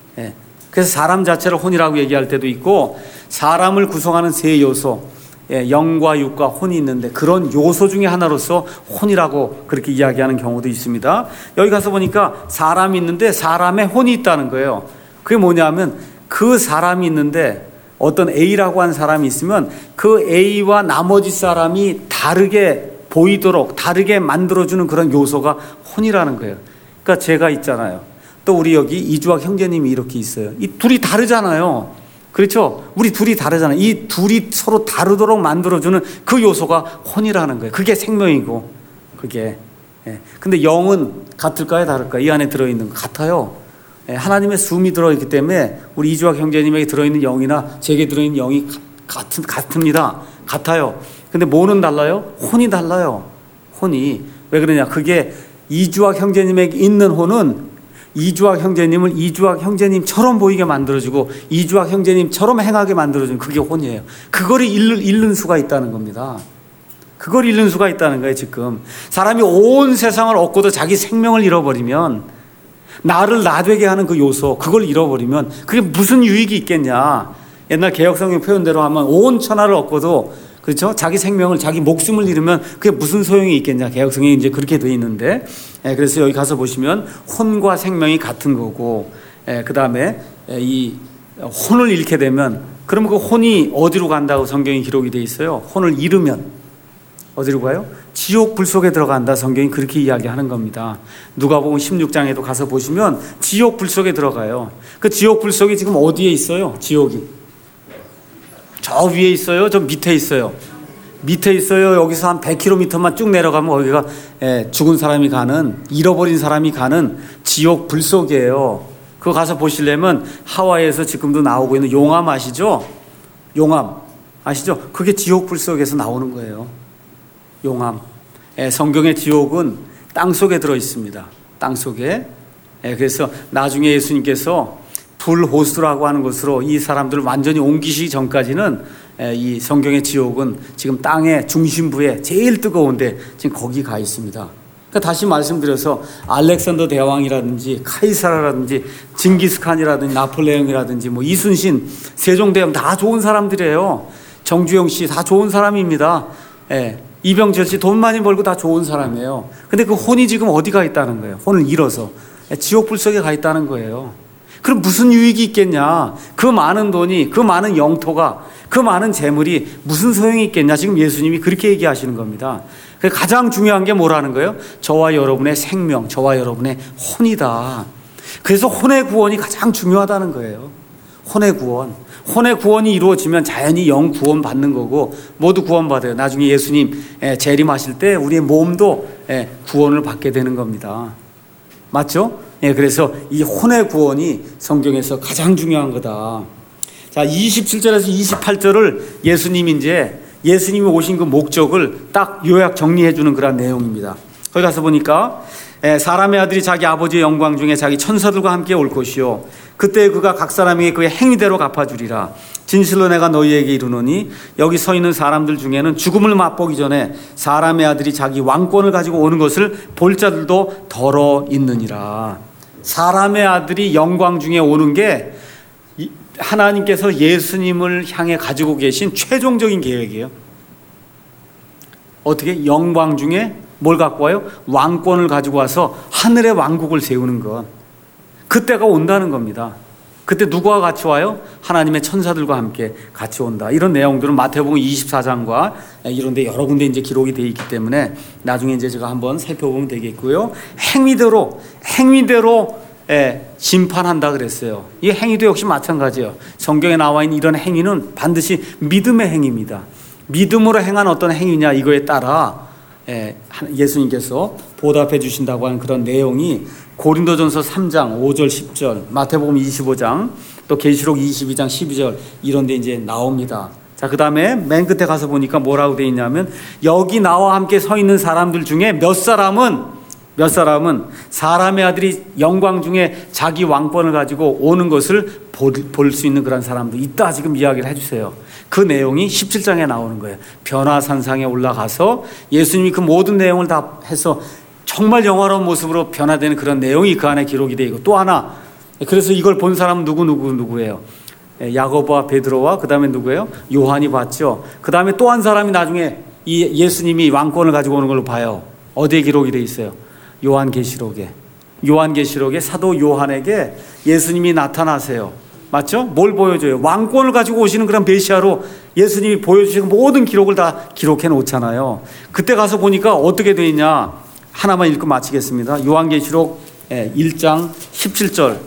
[SPEAKER 1] 그래서 사람 자체를 혼이라고 얘기할 때도 있고 사람을 구성하는 세 요소 예, 영과 육과 혼이 있는데 그런 요소 중에 하나로서 혼이라고 그렇게 이야기하는 경우도 있습니다. 여기 가서 보니까 사람이 있는데 사람의 혼이 있다는 거예요. 그게 뭐냐면 그 사람이 있는데 어떤 A라고 한 사람이 있으면 그 A와 나머지 사람이 다르게 보이도록 다르게 만들어주는 그런 요소가 혼이라는 거예요. 그러니까 제가 있잖아요. 또 우리 여기 이주학 형제님이 이렇게 있어요. 이 둘이 다르잖아요. 그렇죠? 우리 둘이 다르잖아요. 이 둘이 서로 다르도록 만들어주는 그 요소가 혼이라는 거예요. 그게 생명이고, 그게. 예. 근데 영은 같을까요? 다를까요? 이 안에 들어있는 거 같아요. 예. 하나님의 숨이 들어있기 때문에 우리 이주학 형제님에게 들어있는 영이나 제게 들어있는 영이 같은, 같습니다. 같아요. 근데 뭐는 달라요? 혼이 달라요. 혼이. 왜 그러냐? 그게 이주학 형제님에게 있는 혼은 이주학 형제님을 이주학 형제님처럼 보이게 만들어주고 이주학 형제님처럼 행하게 만들어주는 그게 혼이에요. 그걸 잃는, 잃는 수가 있다는 겁니다. 그걸 잃는 수가 있다는 거예요. 지금 사람이 온 세상을 얻고도 자기 생명을 잃어버리면 나를 나되게 하는 그 요소 그걸 잃어버리면 그게 무슨 유익이 있겠냐. 옛날 개혁성경 표현대로 하면 온 천하를 얻고도 그렇죠? 자기 생명을, 자기 목숨을 잃으면 그게 무슨 소용이 있겠냐. 개혁성경이 이제 그렇게 되어 있는데, 예, 그래서 여기 가서 보시면 혼과 생명이 같은 거고, 예, 그 다음에 이 혼을 잃게 되면, 그러면 그 혼이 어디로 간다고 성경이 기록이 되어 있어요? 혼을 잃으면 어디로 가요? 지옥 불 속에 들어간다. 성경이 그렇게 이야기하는 겁니다. 누가복음 십육 장에도 가서 보시면 지옥 불 속에 들어가요. 그 지옥 불 속이 지금 어디에 있어요? 지옥이 저 위에 있어요? 저 밑에 있어요? 밑에 있어요. 여기서 한 백 킬로미터만 쭉 내려가면 거기가 죽은 사람이 가는, 잃어버린 사람이 가는 지옥 불 속이에요. 그거 가서 보시려면 하와이에서 지금도 나오고 있는 용암 아시죠? 용암 아시죠? 그게 지옥 불 속에서 나오는 거예요. 용암. 성경의 지옥은 땅 속에 들어 있습니다. 땅 속에. 그래서 나중에 예수님께서 불호수라고 하는 것으로 이 사람들을 완전히 옮기시기 전까지는 이 성경의 지옥은 지금 땅의 중심부에 제일 뜨거운데 지금 거기 가 있습니다. 그러니까 다시 말씀드려서 알렉산더 대왕이라든지 카이사라라든지 징기스칸이라든지 나폴레옹이라든지 뭐 이순신, 세종대왕 다 좋은 사람들이에요. 정주영 씨 다 좋은 사람입니다. 예. 이병철 씨 돈 많이 벌고 다 좋은 사람이에요. 근데 그 혼이 지금 어디 가 있다는 거예요? 혼을 잃어서 지옥 불 속에 가 있다는 거예요. 그럼 무슨 유익이 있겠냐? 그 많은 돈이, 그 많은 영토가, 그 많은 재물이 무슨 소용이 있겠냐? 지금 예수님이 그렇게 얘기하시는 겁니다. 가장 중요한 게 뭐라는 거예요? 저와 여러분의 생명, 저와 여러분의 혼이다. 그래서 혼의 구원이 가장 중요하다는 거예요. 혼의 구원. 혼의 구원이 이루어지면 자연히 영 구원 받는 거고 모두 구원 받아요. 나중에 예수님 재림하실 때 우리의 몸도 구원을 받게 되는 겁니다. 맞죠? 예, 그래서 이 혼의 구원이 성경에서 가장 중요한 거다. 자, 이십칠 절에서 이십팔 절을 예수님이 이제 예수님이 오신 그 목적을 딱 요약 정리해 주는 그런 내용입니다. 거기 가서 보니까 사람의 아들이 자기 아버지의 영광 중에 자기 천사들과 함께 올 것이요 그때 그가 각 사람에게 그의 행위대로 갚아주리라. 진실로 내가 너희에게 이르노니 여기 서 있는 사람들 중에는 죽음을 맛보기 전에 사람의 아들이 자기 왕권을 가지고 오는 것을 볼 자들도 더러 있느니라. 사람의 아들이 영광 중에 오는 게 하나님께서 예수님을 향해 가지고 계신 최종적인 계획이에요. 어떻게? 영광 중에 뭘 갖고 와요? 왕권을 가지고 와서 하늘의 왕국을 세우는 것. 그때가 온다는 겁니다. 그때 누구와 같이 와요? 하나님의 천사들과 함께 같이 온다. 이런 내용들은 마태복음 이십사 장과 이런 데 여러 군데 이제 기록이 되어 있기 때문에 나중에 이제 제가 한번 살펴보면 되겠고요. 행위대로, 행위대로 예, 심판한다 그랬어요. 이 행위도 역시 마찬가지예요. 성경에 나와 있는 이런 행위는 반드시 믿음의 행위입니다. 믿음으로 행한 어떤 행위냐 이거에 따라 예, 예수님께서 보답해 주신다고 하는 그런 내용이 고린도전서 삼 장 오 절 십 절, 마태복음 이십오 장, 또 계시록 이십이 장 십이 절 이런 데 이제 나옵니다. 자, 그 다음에 맨 끝에 가서 보니까 뭐라고 되어 있냐면 여기 나와 함께 서 있는 사람들 중에 몇 사람은 몇 사람은 사람의 아들이 영광 중에 자기 왕권을 가지고 오는 것을 볼 수 있는 그런 사람도 있다. 지금 이야기를 해주세요. 그 내용이 십칠 장에 나오는 거예요. 변화산상에 올라가서 예수님이 그 모든 내용을 다 해서 정말 영화로운 모습으로 변화되는 그런 내용이 그 안에 기록이 되어 있고 또 하나, 그래서 이걸 본 사람은 누구 누구 누구예요? 야고보와 베드로와 그 다음에 누구예요? 요한이 봤죠. 그 다음에 또 한 사람이 나중에 이 예수님이 왕권을 가지고 오는 걸로 봐요. 어디에 기록이 되어 있어요? 요한계시록에. 요한계시록에 사도 요한에게 예수님이 나타나세요. 맞죠? 뭘 보여줘요? 왕권을 가지고 오시는 그런 메시아로 예수님이 보여주시는 모든 기록을 다 기록해 놓잖아요. 그때 가서 보니까 어떻게 되어 있냐? 하나만 읽고 마치겠습니다. 요한계시록 일 장 십칠 절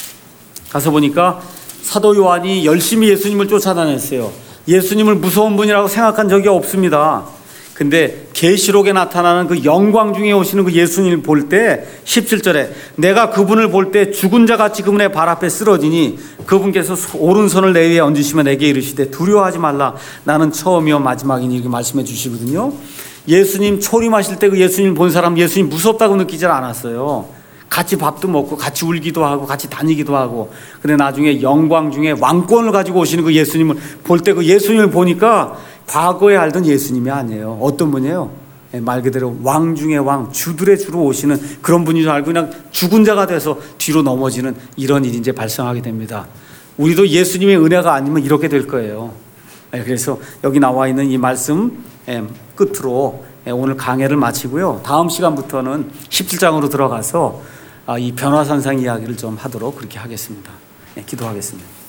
[SPEAKER 1] 가서 보니까 사도 요한이 열심히 예수님을 쫓아다녔어요. 예수님을 무서운 분이라고 생각한 적이 없습니다. 근데 계시록에 나타나는 그 영광 중에 오시는 그 예수님을 볼 때 십칠 절에 내가 그분을 볼 때 죽은 자같이 그분의 발 앞에 쓰러지니 그분께서 오른손을 내 위에 얹으시며 내게 이르시되 두려워하지 말라 나는 처음이요 마지막이니 이렇게 말씀해 주시거든요. 예수님 초림하실 때 그 예수님 본 사람 예수님 무섭다고 느끼질 않았어요. 같이 밥도 먹고 같이 울기도 하고 같이 다니기도 하고. 근데 나중에 영광 중에 왕권을 가지고 오시는 그 예수님을 볼 때 그 예수님을 보니까 과거에 알던 예수님이 아니에요. 어떤 분이에요? 말 그대로 왕 중에 왕, 주들의 주로 오시는 그런 분인 줄 알고 그냥 죽은 자가 돼서 뒤로 넘어지는 이런 일이 이제 발생하게 됩니다. 우리도 예수님의 은혜가 아니면 이렇게 될 거예요. 그래서 여기 나와 있는 이 말씀 끝으로 오늘 강해를 마치고요. 다음 시간부터는 십칠 장으로 들어가서 이 변화산상 이야기를 좀 하도록 그렇게 하겠습니다. 기도하겠습니다.